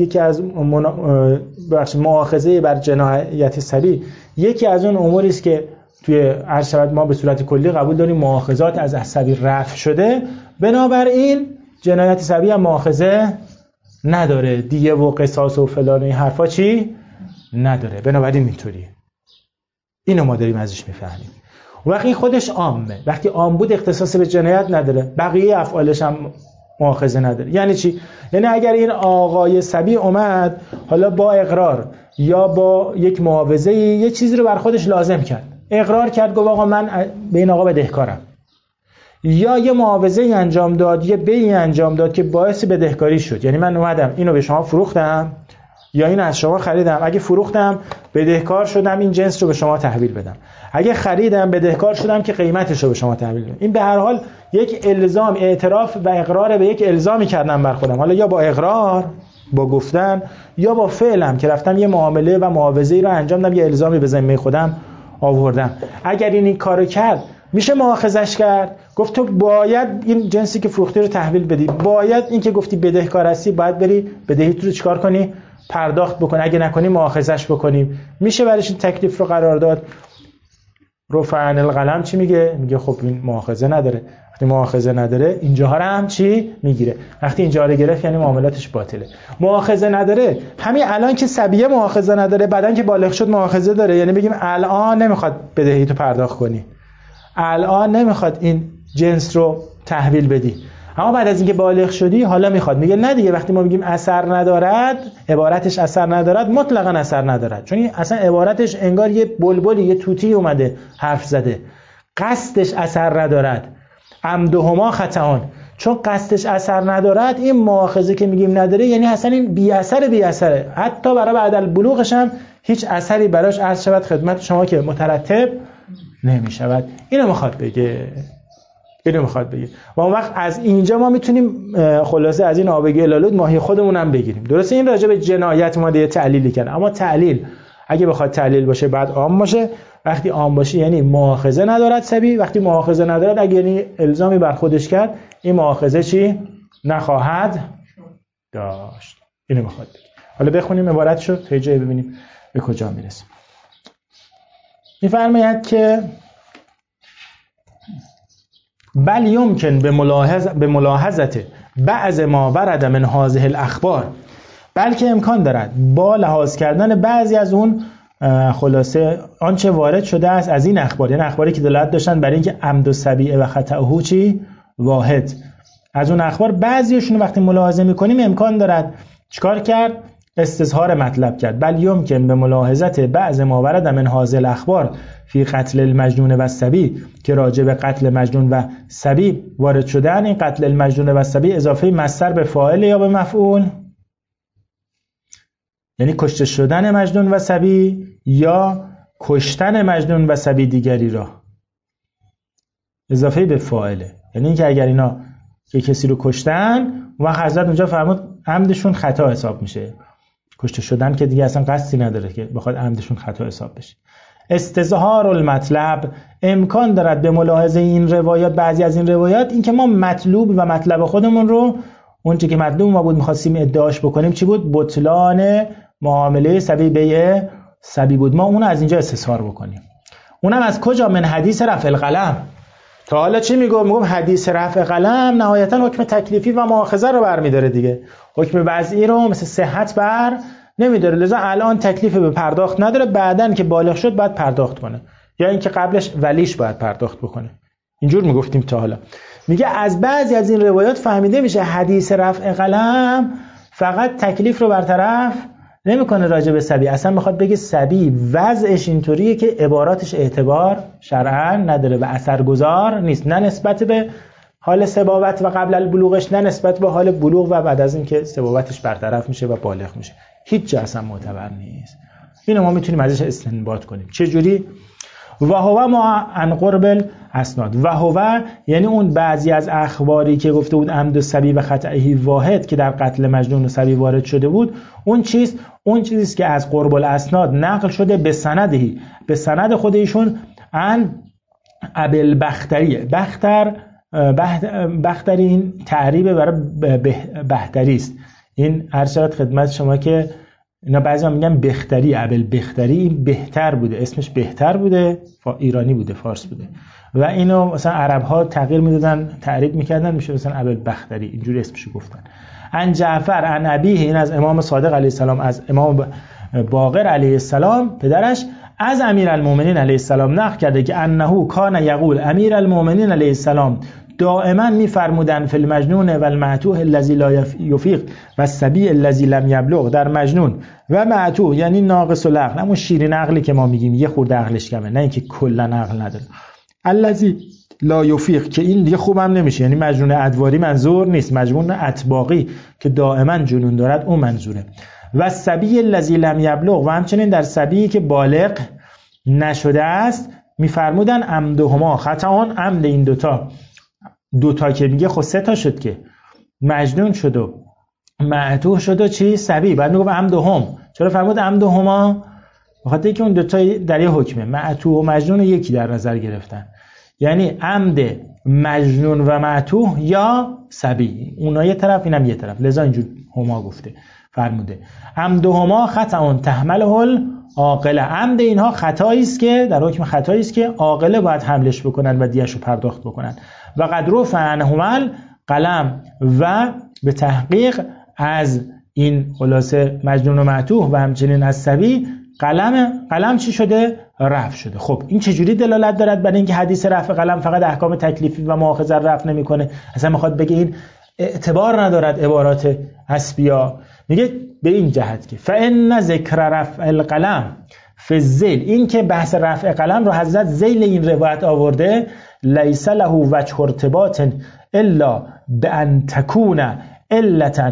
مؤاخذه بر جنایت صبی یکی از اون اموری است که توی عرض شود ما به صورت کلی قبول داریم مؤاخذات از صبی رفع شده، بنابراین جنایت صبی هم مؤاخذه نداره، دیه و قصاص و فلان این حرفا چی نداره، بنابراین اینطوریه. اینو ما داریم ازش میفهمیم. وقتی خودش عامه، وقتی عام بود اختصاص به جنایت نداره، بقیه افعالش هم مؤاخذه نداره. یعنی چی؟ یعنی اگر این آقای صبی اومد حالا با اقرار یا با یک معاوضه یه چیزی رو بر خودش لازم کرد، اقرار کرد گفت آقا من به این آقا بدهکارم، یا یه معاوضه انجام داد، یه بیعی انجام داد که باعث بدهکاری شد، یعنی من اومدم اینو به شما فروختم یا اینو از شما خریدم، اگه فروختم بدهکار شدم این جنس رو به شما تحویل بدم، اگه خریدم بدهکار شدم که قیمتش رو به شما تحویل بدم. این به هر حال یک الزام، اعتراف و اقرار به یک الزامی کردم بر خودم، حالا یا با اقرار، با گفتن، یا با فعلم که رفتم یه معامله و معاوضه‌ای رو انجام دادم، یه الزامی به ذمه خودم آوردم. اگر این کارو کرد میشه مؤاخذش کرد، گفت تو باید این جنسی که فروختی رو تحویل بدی، باید این که گفتی بدهکار هستی باید بری بدهیت رو چیکار کنی، پرداخت بکنی، اگه نکنی مؤاخذش بکنیم. میشه برایش این تکلیف رو قرار داد. رفع عن القلم چی میگه؟ میگه خب این مؤاخذه نداره. وقتی مؤاخذه نداره اینجاها رو هم چی میگیره؟ وقتی اینجا رو گرفت یعنی معاملاتش باطله. مؤاخذه نداره، همین الان که صبیه مؤاخذه نداره، بعدن که بالغ شد مؤاخذه داره، یعنی بگیم الان نمیخواد بدهیتو پرداخت کنی، الان نمیخواد این جنس رو تحویل بدی، اما بعد از اینکه بالغ شدی حالا میخواد. میگه نه دیگه، وقتی ما میگیم اثر ندارد، عبارتش اثر ندارد، مطلقاً اثر ندارد، چون این اصلا عبارتش انگار یه بلبلی، یه توتی اومده حرف زده، قصدش اثر ندارد. عمدهما خطأان، چون قصدش اثر ندارد، این مؤاخذه که میگیم نداره یعنی اصلا این بی اثره، حتی برای بعد البلوغش هم هیچ اثری براش عرض شود خدمت شما که مترتب نمیشود. اینو میخواد بگه. و اون وقت از اینجا ما میتونیم خلاصه از این آبگی الالود ماهی خودمون هم بگیریم. درسته این راجع به جنایت ما دیگه تعلیلی کنه، اما تعلیل اگه بخواد تعلیل باشه بعد عام باشه. وقتی عام باشه یعنی مؤاخذه ندارد صبی، وقتی مؤاخذه ندارد اگه یعنی الزامی بر خودش کرد، این مؤاخذه چی نخواهد داشت. اینو میخواد بگه. حالا بخونیم عبارتشو تا جایی ببینیم به کجا میرسه. میفرماید که بل یمکن به ملاحظت بعض ما ورد من هذه الاخبار، بلکه امکان دارد با لحاظ کردن بعضی از اون خلاصه آنچه وارد شده است از این اخبار، یعنی اخباری که دلالت داشتن برای اینکه عمد و سبیعه و خطأه چی واحد، از اون اخبار بعضیشون وقتی ملاحظه میکنیم امکان دارد چیکار کرد؟ استظهار مطلب کرد. بل یمکن به ملاحظت بعض ما ورد من هذه الاخبار فی قتل المجنون و الصبی، که راجع به قتل مجنون و صبی وارد شدن. این قتل المجنون و الصبی اضافه مصدر به فاعل یا به مفعول، یعنی کشته شدن مجنون و صبی یا کشتن مجنون و صبی دیگری را، اضافه به فاعله، یعنی اینکه اگر اینا که کسی رو کشتن و حضرت اونجا فرمود عمدشون خطا حساب میشه. کشته شدن که دیگه اصلا قصدی نداره که بخواد عمدشون خطا حساب بشه. استظهار المطلب، امکان دارد به ملاحظه این روایات، بعضی از این روایات، این که ما مطلوب و مطلب خودمون رو، اون چیزی که مطلوب ما بود می‌خواستیم ادعاش بکنیم چی بود؟ بطلان معامله صبی بیع صبی بود، ما اون از اینجا استظهار بکنیم. اونم از کجا؟ من حدیث رفع القلم. تا حالا چی میگم حدیث رفع قلم نهایتا حکم تکلیفی و مؤاخذه رو برمی‌داره دیگه، حکم وضعی رو مثل صحت بر نمیداره. لذا الان تکلیف به پرداخت نداره، بعدن که بالغ شد باید پرداخت کنه، یا اینکه قبلش ولیش باید پرداخت بکنه. اینجور میگفتیم تا حالا. میگه از بعضی از این روایات فهمیده میشه حدیث رفع قلم فقط تکلیف رو برطرف نمیکنه راجع به صبی، اصلا میخواد بگه صبی وضعش اینطوریه که عباراتش اعتبار شرعاً نداره و اثرگذار نیست، نه نسبت به حال سبابت و قبل البلوغش، نه نسبت به حال بلوغ و بعد از اینکه سبابتش برطرف میشه و بالغ میشه، هیچ جا اصلا معتبر نیست. اینو ما میتونیم ازش استنباط کنیم. چه جوری؟ و هو ما عن قرب الاسناد. و هو یعنی اون بعضی از اخباری که گفته بود عمد الصبی و خطئه واحد که در قتل مجنون و صبی وارد شده بود، اون چیزی که از قرب الاسناد نقل شده به سندی، به سند خود ایشون، عن ابی البختری. بختری این تعریب برای بختری است. این هر شرط خدمت شما که اینا بعضی میگن بختری، ابی البختری، این بهتر بوده، اسمش بهتر بوده، ایرانی بوده، فارس بوده و اینو مثلا عرب ها تغییر میدادن، تعریب میکردن، میشه مثلا ابی البختری، اینجوری اسمشو گفتن. عن جعفر عن ابیه، این از امام صادق علیه السلام، از امام باقر علیه السلام پدرش، از امیرالمومنین علیه السلام نقل کرده که انه کان یقول، امیرالمومنین علیه السلام دائما میفرمودن فی المجنون و المعتوه الذی لا یفیق و الصبی الذی لم یبلغ، در مجنون و معتوه یعنی ناقص العقل، همون شیرین عقلی که ما میگیم یه خورده عقلش کمه، نه اینکه کلا عقل نداره، الذی لا یفیق که این دیگه خوبم نمیشه، یعنی مجنون ادواری منظور نیست، مجنون اطباقی که دائما جنون دارد اون منظوره. و الصبی الذی لم یبلغ، و همچنین در صبی که بالغ نشده است میفرمودن عمدهما خطأ، عمد این دوتا که میگه خب سه تا شد که مجنون شد و معتوه شد و چی صبی، بعد میگه عمدهم. چرا فرمود عمدهما؟ بخاطر اینکه اون دوتا در یه حکمه، معتوه و مجنون یکی در نظر گرفتن، یعنی عمد مجنون و معتوه یا صبی، اونا یه طرف اینم یه طرف، لذا اینجور هما گفته فرموده عمدهما خطأ تحمله العاقله، عمد اینها خطایی است که در حکم خطایی است که عاقله باید حملش بکنن و دیه‌شو پرداخت بکنن. و قد رفع عنهما القلم، و به تحقیق از این خلاصه مجنون و معتوه و همچنین از صبی قلم چی شده؟ رفع شده. خب این چجوری دلالت دارد بر اینکه حدیث رفع قلم فقط احکام تکلیفی و مؤاخذه رفع نمیکنه؟ اصلا میخواد بگه این اعتبار ندارد عبارات حسبیا. میگه به این جهت که فإن ذکر رفع القلم فی الذیل، این که بحث رفع قلم رو حضرت ذیل این روایت آورده، لیس له وجه ارتباط الا بان تکون علتا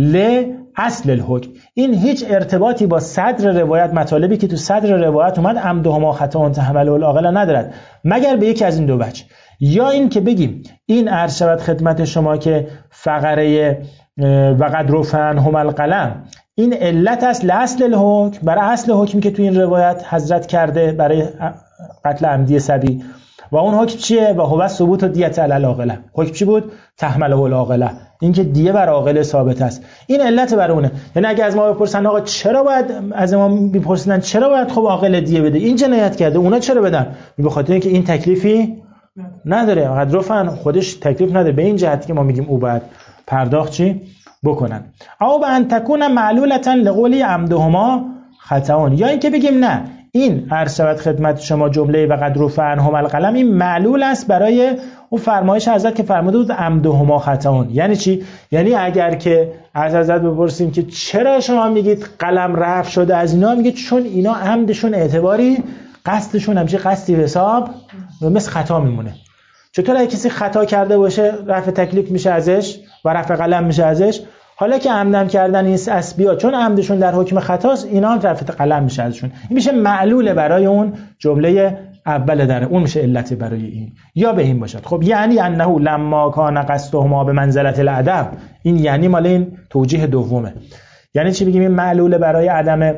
لاصل الحکم، این هیچ ارتباطی با صدر روایت، مطالبی که تو صدر روایت اومد عمدهما خطأ تحمله العاقله ندارد، مگر به یکی از این دو وجه. یا این که بگیم این عرض شود خدمت شما که فقره و قد رفع عنهما القلم این علت است لاصل الحکم، برای اصل حکمی که تو این روایت حضرت کرده برای قتل عمدی صبی، و اون حکم چیه؟ و هو ثبوت دیت علی العاقله، حکم چی بود؟ تحمله العاقله، این که دیه بر عاقله ثابت است، این علت بر اونه. یعنی اگه از ما بپرسن آقا چرا باید، از ما میپرسیدن چرا باید خب عاقله دیه بده، این جنایت کرده، اونا چرا بدن؟ به خاطر اینکه این تکلیفی نداره، قد رفع خودش تکلیف نداره، به این جهت که ما میگیم او باید پرداخت چی بکنن. او به ان تکون معلولتا لقولی عمدهما خطأ، یا اینکه بگیم نه این عرض شود خدمت شما جمله و قد رفع عنهما القلم این معلول است برای اون فرمایش حضرت که فرموده بود عمدهما خطأ. یعنی چی؟ یعنی اگر که از حضرت بپرسیم که چرا شما میگید قلم رفع شده از اینا، میگید چون اینا عمدشون اعتباری، قصدشون همچین قصدی حساب مثل خطا میمونه. چطور اگه کسی خطا کرده باشه رفع تکلیف میشه ازش و رفع قلم میشه ازش، حالا که عمدن کردن این اسبیا چون عمدشون در حکم خطاست اینا هم رفع قلم میشه ازشون، این میشه معلول برای اون جمله اول داره، اون میشه علت برای این. یا به این باشد خب یعنی انه لما کان قصدهما به منزلت العدم، این یعنی مال این توجیه دومه. یعنی چی بگیم این معلول برای عدم،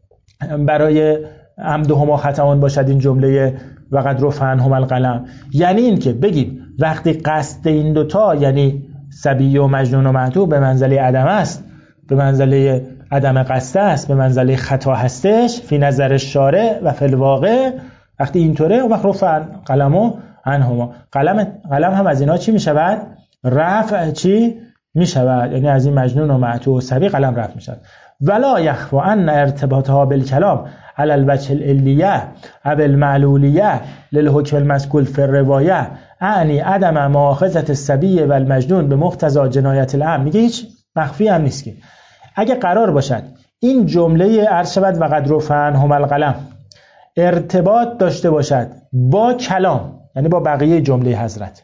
برای عمدهما خطأ باشد این جمله و قد رفع عنهما القلم، یعنی این که بگیم وقتی قصد این دوتا یعنی صبی و مجنون و معتوه به منزله عدم است، به منزله عدم قصد است، به منزله خطا هستش فی نظر شارع و فی الواقع، وقتی اینطوره وقت رفع قلم عنهما، قلم هم از اینا چی می شود؟ رفع چی می شود؟ یعنی از این مجنون و معتوه و صبی قلم رفع می شود. ولا یخفى ان ارتباطها بالکلام على الوجه العلیه او المعلولیه للحکم المذکور فی الروایه اعنی عدم مؤاخذة الصبی و المجنون به مقتضی جنایت العمد. میگه هیچ مخفی هم نیست که اگه قرار باشد این جمله عرض شود و قد رفع عنهما القلم ارتباط داشته باشد با کلام، یعنی با بقیه جمله حضرت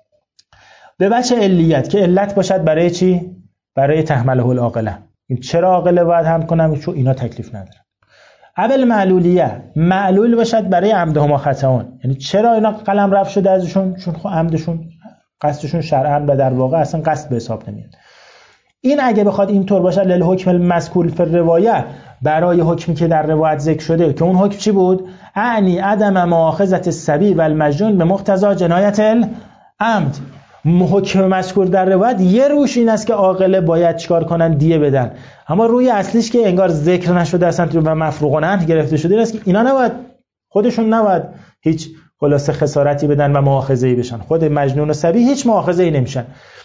به وجه علیت که علت باشد برای چی؟ برای تحمله العاقله. چرا عاقله باید هم کنم؟ چون اینا تکلیف ندارن. اول معلولیه، معلول باشد برای عمدهما خطاون. یعنی چرا اینا قلم رفع شده ازشون؟ چون عمدشون قصدشون شرعاً و در واقع اصلا قصد به حساب نمیاد. این اگه بخواد اینطور باشه للحکم المذکور فی الروایه، برای حکمی که در روایت ذکر شده، که اون حکم چی بود؟ اعنی عدم مؤاخذة الصبی و المجنون به مقتضا جنایت العمد. حکم مذکور در روایت یه روش این است که عاقله باید چیکار کنن؟ دیه بدن. اما روی اصلیش که انگار ذکر نشده اصلا و مفروغ گرفته شده است که اینا نباید، خودشون نباید هیچ خلاصه خسارتی بدن و مؤاخذه‌ای بشن. خود مجنون و صبی هیچ مؤاخذه‌ای نمیشن.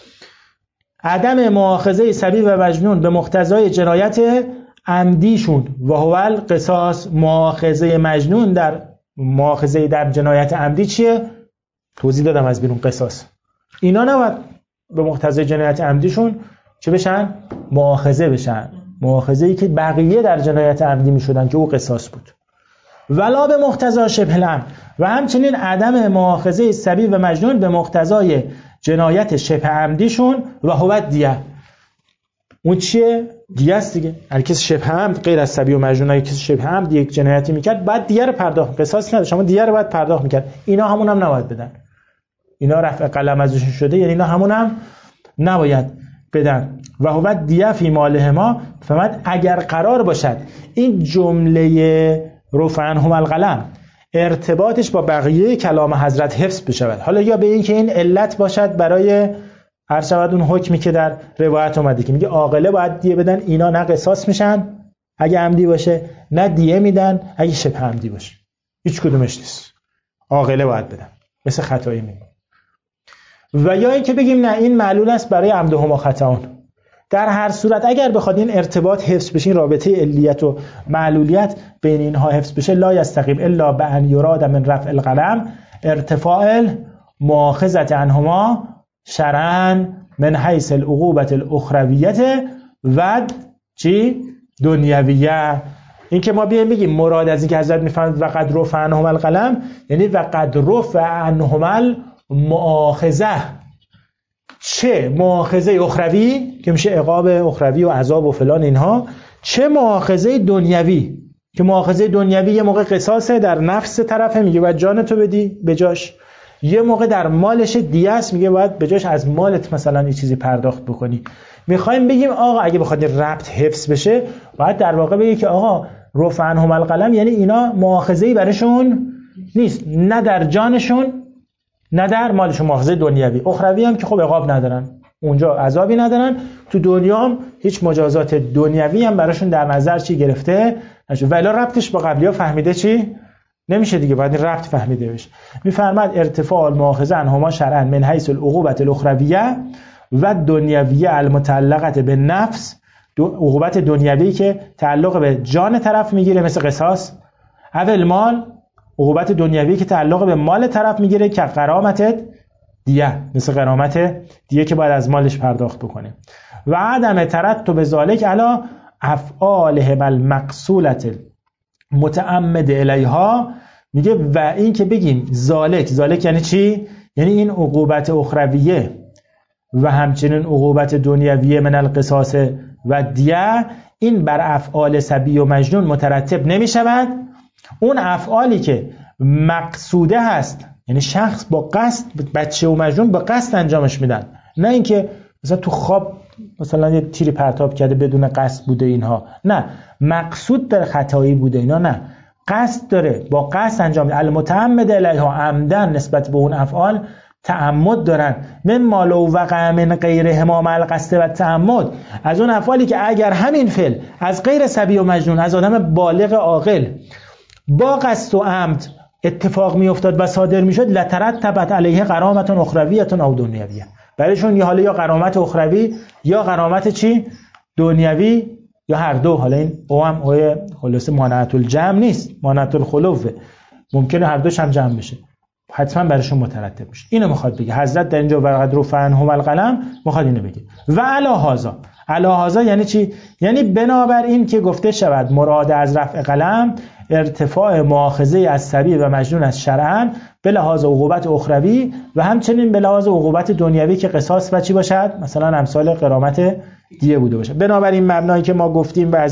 عدم مؤاخذه صبی و مجنون به مقتضای جنایت عمدیشون و هو القصاص. مؤاخذه مجنون در مؤاخذه در جنایت عمدی چیه؟ توضیح دادم از بیرون، قصاص. اینا نباید به مقتضای جنایت عمدیشون چه بشن؟ مؤاخذه بشن. مؤاخذه‌ای که بقیه در جنایت عمدی میشدن که او قصاص بود. ولا به مقتضا شبه العمد. و همچنین عدم مؤاخذه صبی و مجنون به مقتضای جنایت شبه عمدیشون و هو دیه. اون چیه؟ دیه است دیگه. هر کس شبه عمد غیر از صبی و مجنون، هر کس شبه عمد یک جنایتی میکرد بعد دیه رو پرداخت، قصاص نداشت اما دیه رو باید پرداخت میکرد. اینا همون هم نباید بدن. اینا رفع قلم ازشون شده، یعنی اینا همون هم نباید بدن. و هو دیه فی مالهما. فهمت؟ اگر قرار باشد این جمله رفع عنهم القلم ارتباطش با بقیه کلام حضرت حفظ بشود، حالا یا به این که این علت باشد برای هر شود اون حکمی که در روایت اومده که میگه عاقله باید دیه بدن، اینا نه قصاص میشن اگه عمدی باشه، نه دیه میدن اگه شبه عمدی باشه. هیچ کدومش نیست، عاقله باید بدن، مثل خطایی میمونه. و یا این که بگیم نه این معلول است برای عمدهما خطاون. در هر صورت اگر بخواد این ارتباط حفظ بشه، این رابطه علیت و معلولیت بین اینها حفظ بشه، لا یستقیم الا بان یراد من رفع القلم ارتفاع المؤاخذة عنهما شرعا من حیث العقوبة الاخرویة و چی؟ دنیویه. این که ما بیایم بگیم مراد از این که حضرت میفرماید وقد رفع عنهم القلم، یعنی وقد رفع عنهم المؤاخذه. چه مؤاخذه اخروی که میشه عقاب اخروی و عذاب و فلان اینها، چه مؤاخذه دنیوی که مؤاخذه دنیوی یه موقع قصاصه در نفس طرفه، میگه باید جان تو بدی بجاش، یه موقع در مالش دیه است، میگه باید بجاش از مالت مثلا یه چیزی پرداخت بکنی. میخوایم بگیم آقا اگه بخواد ربط حفظ بشه باید در واقع بگی که آقا رفع عنهم القلم یعنی اینا مؤاخذه‌ای برشون نیست، نه در جانشون نه در مالشون. مؤاخذه دنیوی، اخروی هم که خب عقاب ندارن، اونجا عذابی ندارن، تو دنیا هم هیچ مجازات دنیوی هم براشون در نظر چی گرفته نشد. ولی ربطش با قبلی‌ها فهمیده چی نمیشه دیگه، باید این ربط فهمیده بشه. میفرماد ارتفاع المؤاخذه عنهما شرعا من حیث العقوبة الاخرویه و دنیویه المتعلقه به نفس. عقوبت دنیوی که تعلق به جان طرف میگیره مثل قصاص، اول مال عقوبت دنیوی که تعلق به مال طرف میگیره که غرامت دیه، مثل غرامت دیه که باید از مالش پرداخت بکنه. و عدم ترتب ذالک علی افعالهم المقصولة متعمد الیها. میگه و این که بگیم ذالک یعنی چی؟ یعنی این عقوبت اخرویه و همچنین عقوبت دنیویه من القصاص و دیه، این بر افعال صبی و مجنون مترتب نمی شود. اون افعالی که مقصوده هست، یعنی شخص با قصد، بچه و مجنون با قصد انجامش میدن، نه اینکه مثلا تو خواب مثلا یه تیری پرتاب کرده بدون قصد بوده اینها، نه مقصود در خطایی بوده اینا، نه قصد داره با قصد انجام میده. المتعمد الیها، عمدن نسبت به اون افعال تعمد دارن. من مالو وقع من غیره مع القصد و تعمد، از اون افعالی که اگر همین فعل از غیر صبی و مجنون، از آدم بالغ عاقل با قصد و عمد اتفاق می افتاد و صادر می شد، لترتبت علیه غرامت اخرویه او دنیویه، برایشون یا حالا یا غرامت اخروی یا غرامت چی؟ دنیوی، یا هر دو. حالا این او هم او خلاصه مانعت الجمع نیست، مانعت الخلوه، ممکنه هر دوش هم جمع بشه، حتما برایشون مترتب میشه. اینو میخواد بگه حضرت در اینجا وقد رفع عنهم القلم، میخواد اینو بگه. و علی هذا یعنی چی؟ یعنی بنابر این که گفته شود مراد از رفع قلم ارتفاع مؤاخذه از صبی و مجنون از شرعاً به لحاظ عقوبت اخروی و همچنین به لحاظ عقوبت دنیوی که قصاص و چی باشد، مثلا امثال غرامت دیه بوده باشه. بنابراین مبنایی که ما گفتیم و از این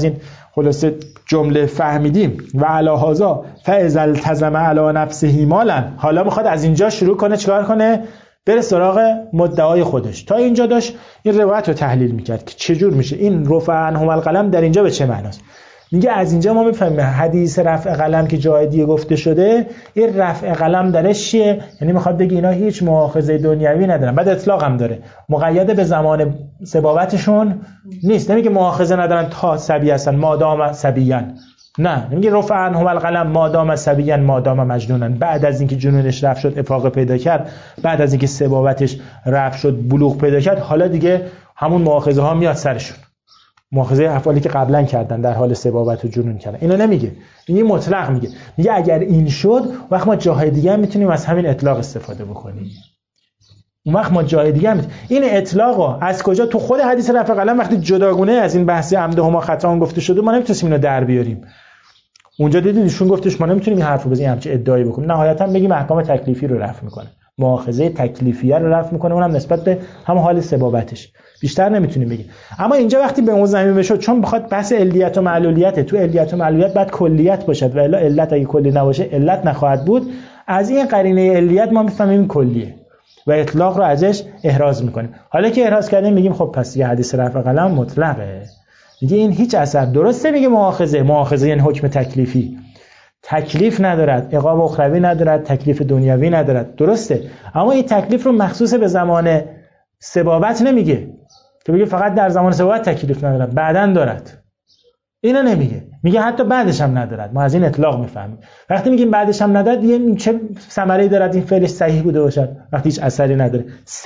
خلاصه جمله فهمیدیم و علی هذا فاذا التزم علی نفسه مالا. حالا میخواد از اینجا شروع کنه چیکار کنه؟ بره سراغ مدعای خودش. تا اینجا داشت این روایت رو تحلیل میکرد که چجور میشه این رفع عنهم القلم در اینجا به چه معناست. میگه از اینجا ما میفهمیم حدیث رفع قلم که جای دیگه گفته شده، این رفع قلم درش چیه؟ یعنی میخواد بگه اینا هیچ مؤاخذه دنیوی ندارن. بعد اطلاق هم داره، مقید به زمان سبابتشون نیست. نمیگه مؤاخذه ندارن تا صبی هستن مادام صبیان، نه، نمیگه رفع عنهم القلم مادام صبیان مادام مجنونن. بعد از اینکه جنونش رفع شد، افاقه پیدا کرد، بعد از اینکه سبابتش رفع شد، بلوغ پیدا کرد، حالا دیگه همون مؤاخذه ها میاد سرشون، مؤاخذه افعالی که قبلا کردن در حال سبابت و جنون کردن. اینو نمیگه، این مطلق میگه اگر این شد وقت ما جاهای دیگه هم میتونیم از همین اطلاق استفاده بکنیم. اون وقت ما جای دیگه هم این اطلاقو از کجا تو خود حدیث رفع قلم وقتی جداگونه از این بحث عمدهما خطا گفته شده ما نمیتونیم اینو در بیاریم. اونجا دیدید ایشون گفتش ما نمیتونیم این حرفو بزنیم همچین ادعایی بکنیم. نهایتا بگیم احکام تکلیفی رو رفع میکنه، مؤاخذه تکلیفیه رو رفع میکنه، اونم نسبت به همون حال سبابتش، بیشتر نمیتونیم بگیم. اما اینجا وقتی به اون زمین بشد، چون بخواد بحث علیت و معلولیت، تو علیت و معلولیت باید کلیت باشد و الا علت اگه کلی نباشه علت نخواهد بود. از این قرینه علیت ما میفهمیم کلیه و اطلاق رو ازش احراز میکنیم. حالا که احراز کردیم میگیم خب پس یه حدیث رفع قلم مطلقه، میگه این هیچ اثر درسته. میگه مؤاخذه یعنی حکم تکلیفی، تکلیف ندارد، عقاب اخروی ندارد، تکلیف دنیوی ندارد، درسته. اما این تکلیف رو مخصوص به زمان سبابت نمیگه که بگه فقط در زمان سبابت تکلیف ندارد، بعداً دارد. اینو نمیگه، میگه حتی بعدش هم ندارد. ما از این اطلاق میفهمیم. وقتی میگیم بعدش هم ندارد، دیگه چه ثمره‌ای دارد این فعلش صحیح بوده باشد وقتی هیچ اثری نداره؟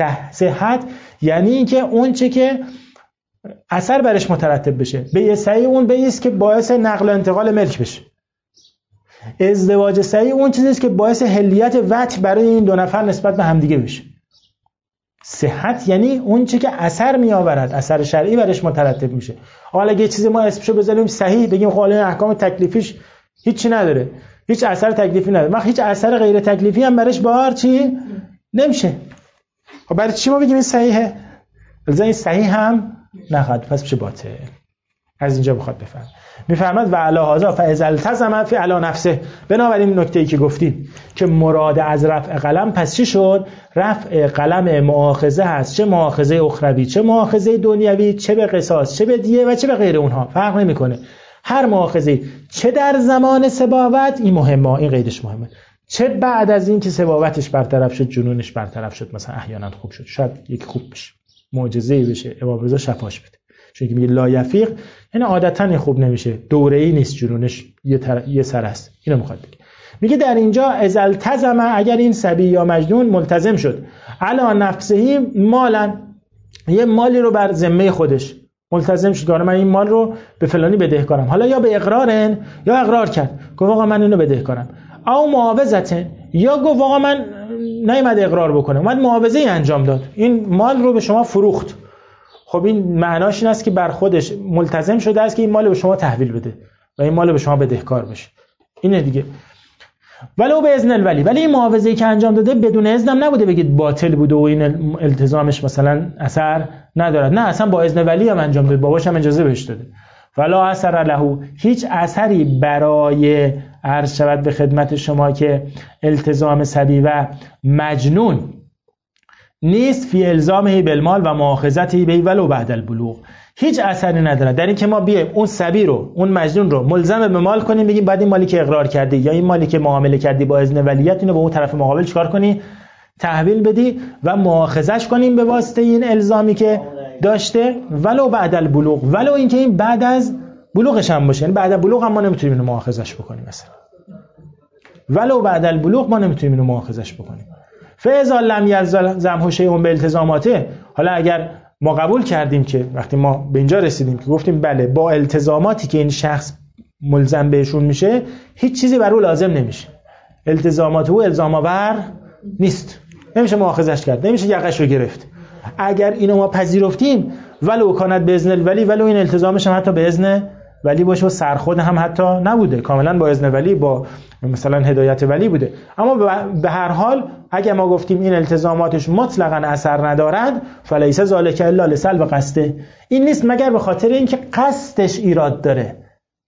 صحت یعنی اینکه اون چه که اثر برش مترتب بشه به یه صحیح، اون به است که باعث نقل و انتقال ملک بشه. ازدواج صحیح اون چیزیست که باعث حلیت وطء برای این دو نفر نسبت به همدیگه بشه. صحت یعنی اون چیزی که اثر می آورد، اثر شرعی برش مترتب میشه. حالا اگه چیزی ما اسمشو بذاریم صحیح، بگیم قانون احکام تکلیفیش هیچی نداره، هیچ اثر تکلیفی نداره، ما هیچ اثر غیر تکلیفی هم برش بار چی نمیشه. خب برای چی ما بگیم این صحیحه؟ الزام این صحیح هم نخواد، پس میشه باطل. از اینجا بخواد بفهم میفرماد و علی هذا فاذا التزم فی علی نفسه. بنابراین نکته‌ای که گفتیم که مراد از رفع قلم پس چی شد؟ رفع قلم مؤاخذه هست، چه مؤاخذه اخروی، چه مؤاخذه دنیوی، چه به قصاص، چه به دیه و چه به غیر اونها، فرق نمیکنه. هر مؤاخذه چه در زمان سبابت، این مهمه، این قیدش مهمه، چه بعد از این که سبابتش برطرف شد، جنونش برطرف شد، مثلا احیانا خوب شد، شاید یک خوب بشه، معجزه‌ای بشه، امام رضا شفاش بده. چون که میگه لا یفیق یعنی عادتاً خوب نمیشه، دوره‌ای نیست، جنونش یه سر است. اینو میخواد بگه. میگه در اینجا از التزم، اگر این صبی یا مجنون ملتزم شد علی نفسه مالا، یه مالی رو بر ذمه خودش ملتزم شد که من این مال رو به فلانی بدهکارم، حالا یا به اقرارن یا اقرار کرد گفت آقا من اینو بدهکارم، او معاوضه یا گفت آقا من نیومد اقرار بکنه، اومد معاوضه انجام داد، این مال رو به شما فروخت. خب این معناش این است که بر خودش ملتزم شده است که این مال به شما تحویل بده و این مال به شما بدهکار بشه. اینه دیگه. ولو به اذن الولی، ولی این معاوضه‌ای که انجام داده بدون اذنم نبوده بگید باطل بوده و این التزامش مثلا اثر ندارد، نه، اصلا با اذن ولی هم انجام داده، باباش هم اجازه بهش داده. فلا اثر له، هیچ اثری برای عرض شود به خدمت شما که التزام صبی و مجنون نیست فی الزامه بالمال و مؤاخذته به ولو بعد البلوغ. هیچ اثری نداره در این که ما بیایم اون صبی رو، اون مجنون رو ملزم به مال کنیم، بگیم بعد این مالی که اقرار کردی یا این مالی که معامله کردی با اذن ولیت اینو به اون طرف مقابل چیکار کنی؟ تحویل بدی و مؤاخذش کنیم به واسطه این الزامی که داشته، ولو بعد البلوغ، ولو اینکه این بعد از بلوغش هم باشه، یعنی بعد از بلوغ هم ما نمیتونیم اینو مؤاخذش بکنیم، مثلا ولو بعد البلوغ ما نمیتونیم اینو مؤاخذش بکنیم. فاذا لم یلزمه شیء بالتزاماته، حالا اگر ما قبول کردیم که وقتی ما به اینجا رسیدیم که گفتیم بله با التزاماتی که این شخص ملزم بهشون میشه هیچ چیزی بر او لازم نمیشه، التزامات او الزام آور نیست، نمیشه مؤاخذش کرد، نمیشه یقش رو گرفت. اگر اینو ما پذیرفتیم ولو کانت باذن الولی، ولو این التزامش هم حتی به اذن ولی باشه و سرخود هم حتی نبوده، کاملا با اذن ولی، با مثلا هدایت ولی بوده، اما به هر حال اگه ما گفتیم این التزاماتش مطلقاً اثر ندارد، فلیس ذالک الا لسلب قصده، این نیست مگر به خاطر اینکه قصدش ایراد داره،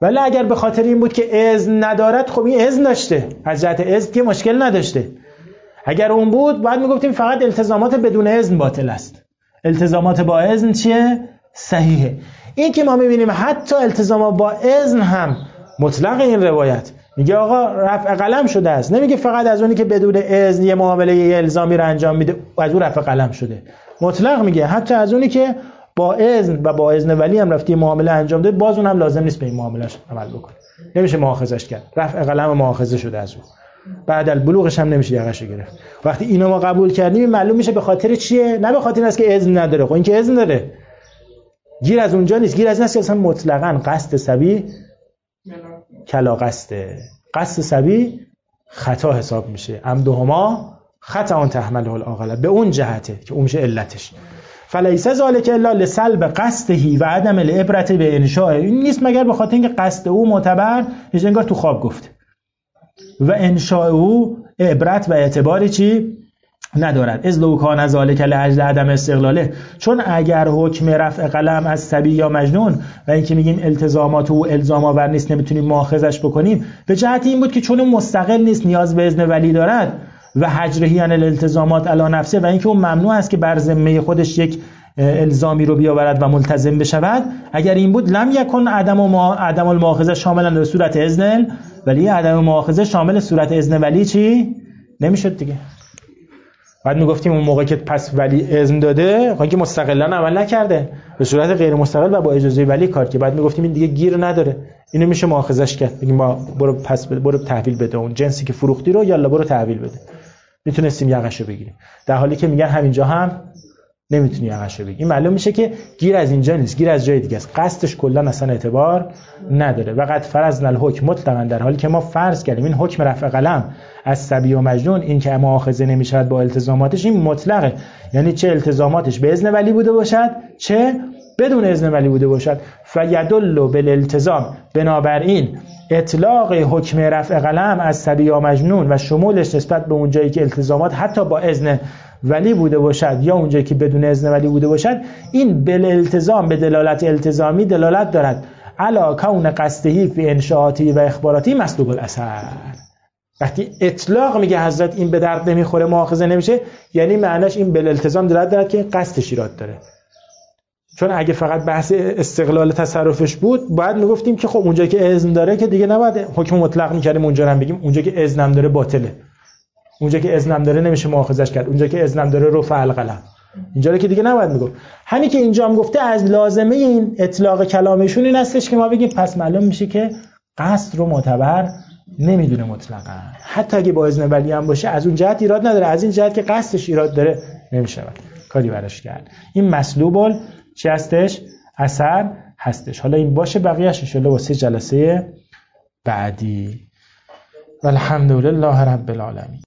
ولی اگر به خاطر این بود که اذن ندارد، خب این اذن داشته، از جهت اذن که مشکل نداشته. اگر اون بود باید میگفتیم فقط التزامات بدون اذن باطل است، التزامات با اذن چیه؟ صحیحه. این که ما میبینیم حتی التزامات با اذن هم مطلق این روایت میگه آقا رفع قلم شده است، نمیگه فقط از اونی که بدون اذن یه معامله الزامی رو انجام میده از اون رفع قلم شده، مطلق میگه حتی از اونی که با اذن و با اذن ولی هم رفتی معامله انجام ده، باز اون هم لازم نیست به این معاملهش عمل بکنه، نمیشه مؤاخذش کرد، رفع قلم مؤاخذه شده از اون، بعد البلوغش هم نمیشه یقش گرفت. وقتی اینو ما قبول کردیم معلوم میشه به خاطر چیه، نه به خاطر است که اذن نداره، خب این که اذن داره، گیر از اونجا نیست، گیر از این است که اصلا مطلقاً قصد صبی کلا قصد صبی خطا حساب میشه، عمدهما خطا تحمله العاقله، به اون جهته که اون میشه علتش. فلیس ذلک الا لسلب قصده و عدم العبرت به انشاء، این نیست مگر به خاطر اینکه قصد او معتبر نیست، انگار تو خواب گفته، و انشاء او عبرت و اعتباری چی ندارد. از لو کان ذلک لاجل عدم استقلاله، چون اگر حکم رفع قلم از صبی یا مجنون و اینکه میگیم التزامات او الزام آور نیست نمیتونیم مؤاخذش بکنیم، به جهت این بود که چون اون مستقل نیست نیاز به اذن ولی دارد، و حجرهی عن الالتزامات علی نفسه، و اینکه اون ممنوع است که بر ذمه خودش یک الزامی رو بیاورد و ملتزم بشود، اگر این بود لم یکن عدم المؤاخذه شاملا به صورت اذن ولی، عدم المؤاخذه شامل صورت اذن ولی چی نمیشد دیگه. بعد میگفتیم اون موقع که پس ولی اذن داده، خب که مستقلا عمل نکرده، به صورت غیر مستقل و با اجازه ولی کار که، بعد میگفتیم این دیگه گیر نداره، اینو میشه مؤاخذش کرد، بگیم ما برو تحویل بده اون جنسی که فروختی رو، یالا برو تحویل بده، میتونستیم یقشو بگیریم، در حالی که میگن همینجا هم نمیتونی یقشو بگیری. این معلوم میشه که گیر از اینجا نیست، گیر از جای دیگه است، قصدش کلا اصلا اعتبار نداره. و قد فرضنا الحکم مطلقاً، در حالی که ما فرض کردیم این حکم رفع قلم از صبی و مجنون، این که مؤاخذه نمیشود با التزاماتش، این مطلقه، یعنی چه التزاماتش به اذن ولی بوده باشد چه بدون اذن ولی بوده باشد. فیدل بالالتزام، بنابراین اطلاق حکم رفع قلم از صبی یا مجنون و شمولش نسبت به اون جایی که التزامات حتی با اذن ولی بوده باشد یا اون جایی که بدون اذن ولی بوده باشد، این بالالتزام به دلالت التزامی دلالت دارد علی کون قصدهی فی انشاءاتی و اخباراتی مسلوب الاثر. وقتی اطلاق میگه حضرت این به درد نمیخوره مؤاخذه نمیشه، یعنی معناش این بالالتزام دلالت دارد که قصدش ایراد داره. چون اگه فقط بحث استقلال تصرفش بود باید میگفتیم که خب اونجا که اذن داره که دیگه نباید حکم مطلق میکردیم، اونجا هم بگیم اونجا که اذنم داره باطله، اونجا که اذنم داره نمیشه مؤاخذش کرد، اونجا که اذنم داره رفع القلم، اینجا که دیگه نباید میگفت. همین که اینجا هم گفته از لازمه این اطلاق کلامشون این هستش که ما بگیم پس معلوم میشه که قصد رو معتبر نمیدونه مطلقاً، حتی اگه با اذن ولی هم باشه از اون جهت ایراد نداره، از این جهت که قصدش ایراد داره نمیشه کاری براش کرد. این مسلوب چی هستش؟ اثر هستش. حالا این باشه، بقیه‌اش ان شاءالله واسه جلسه بعدی. والحمدلله رب العالمین.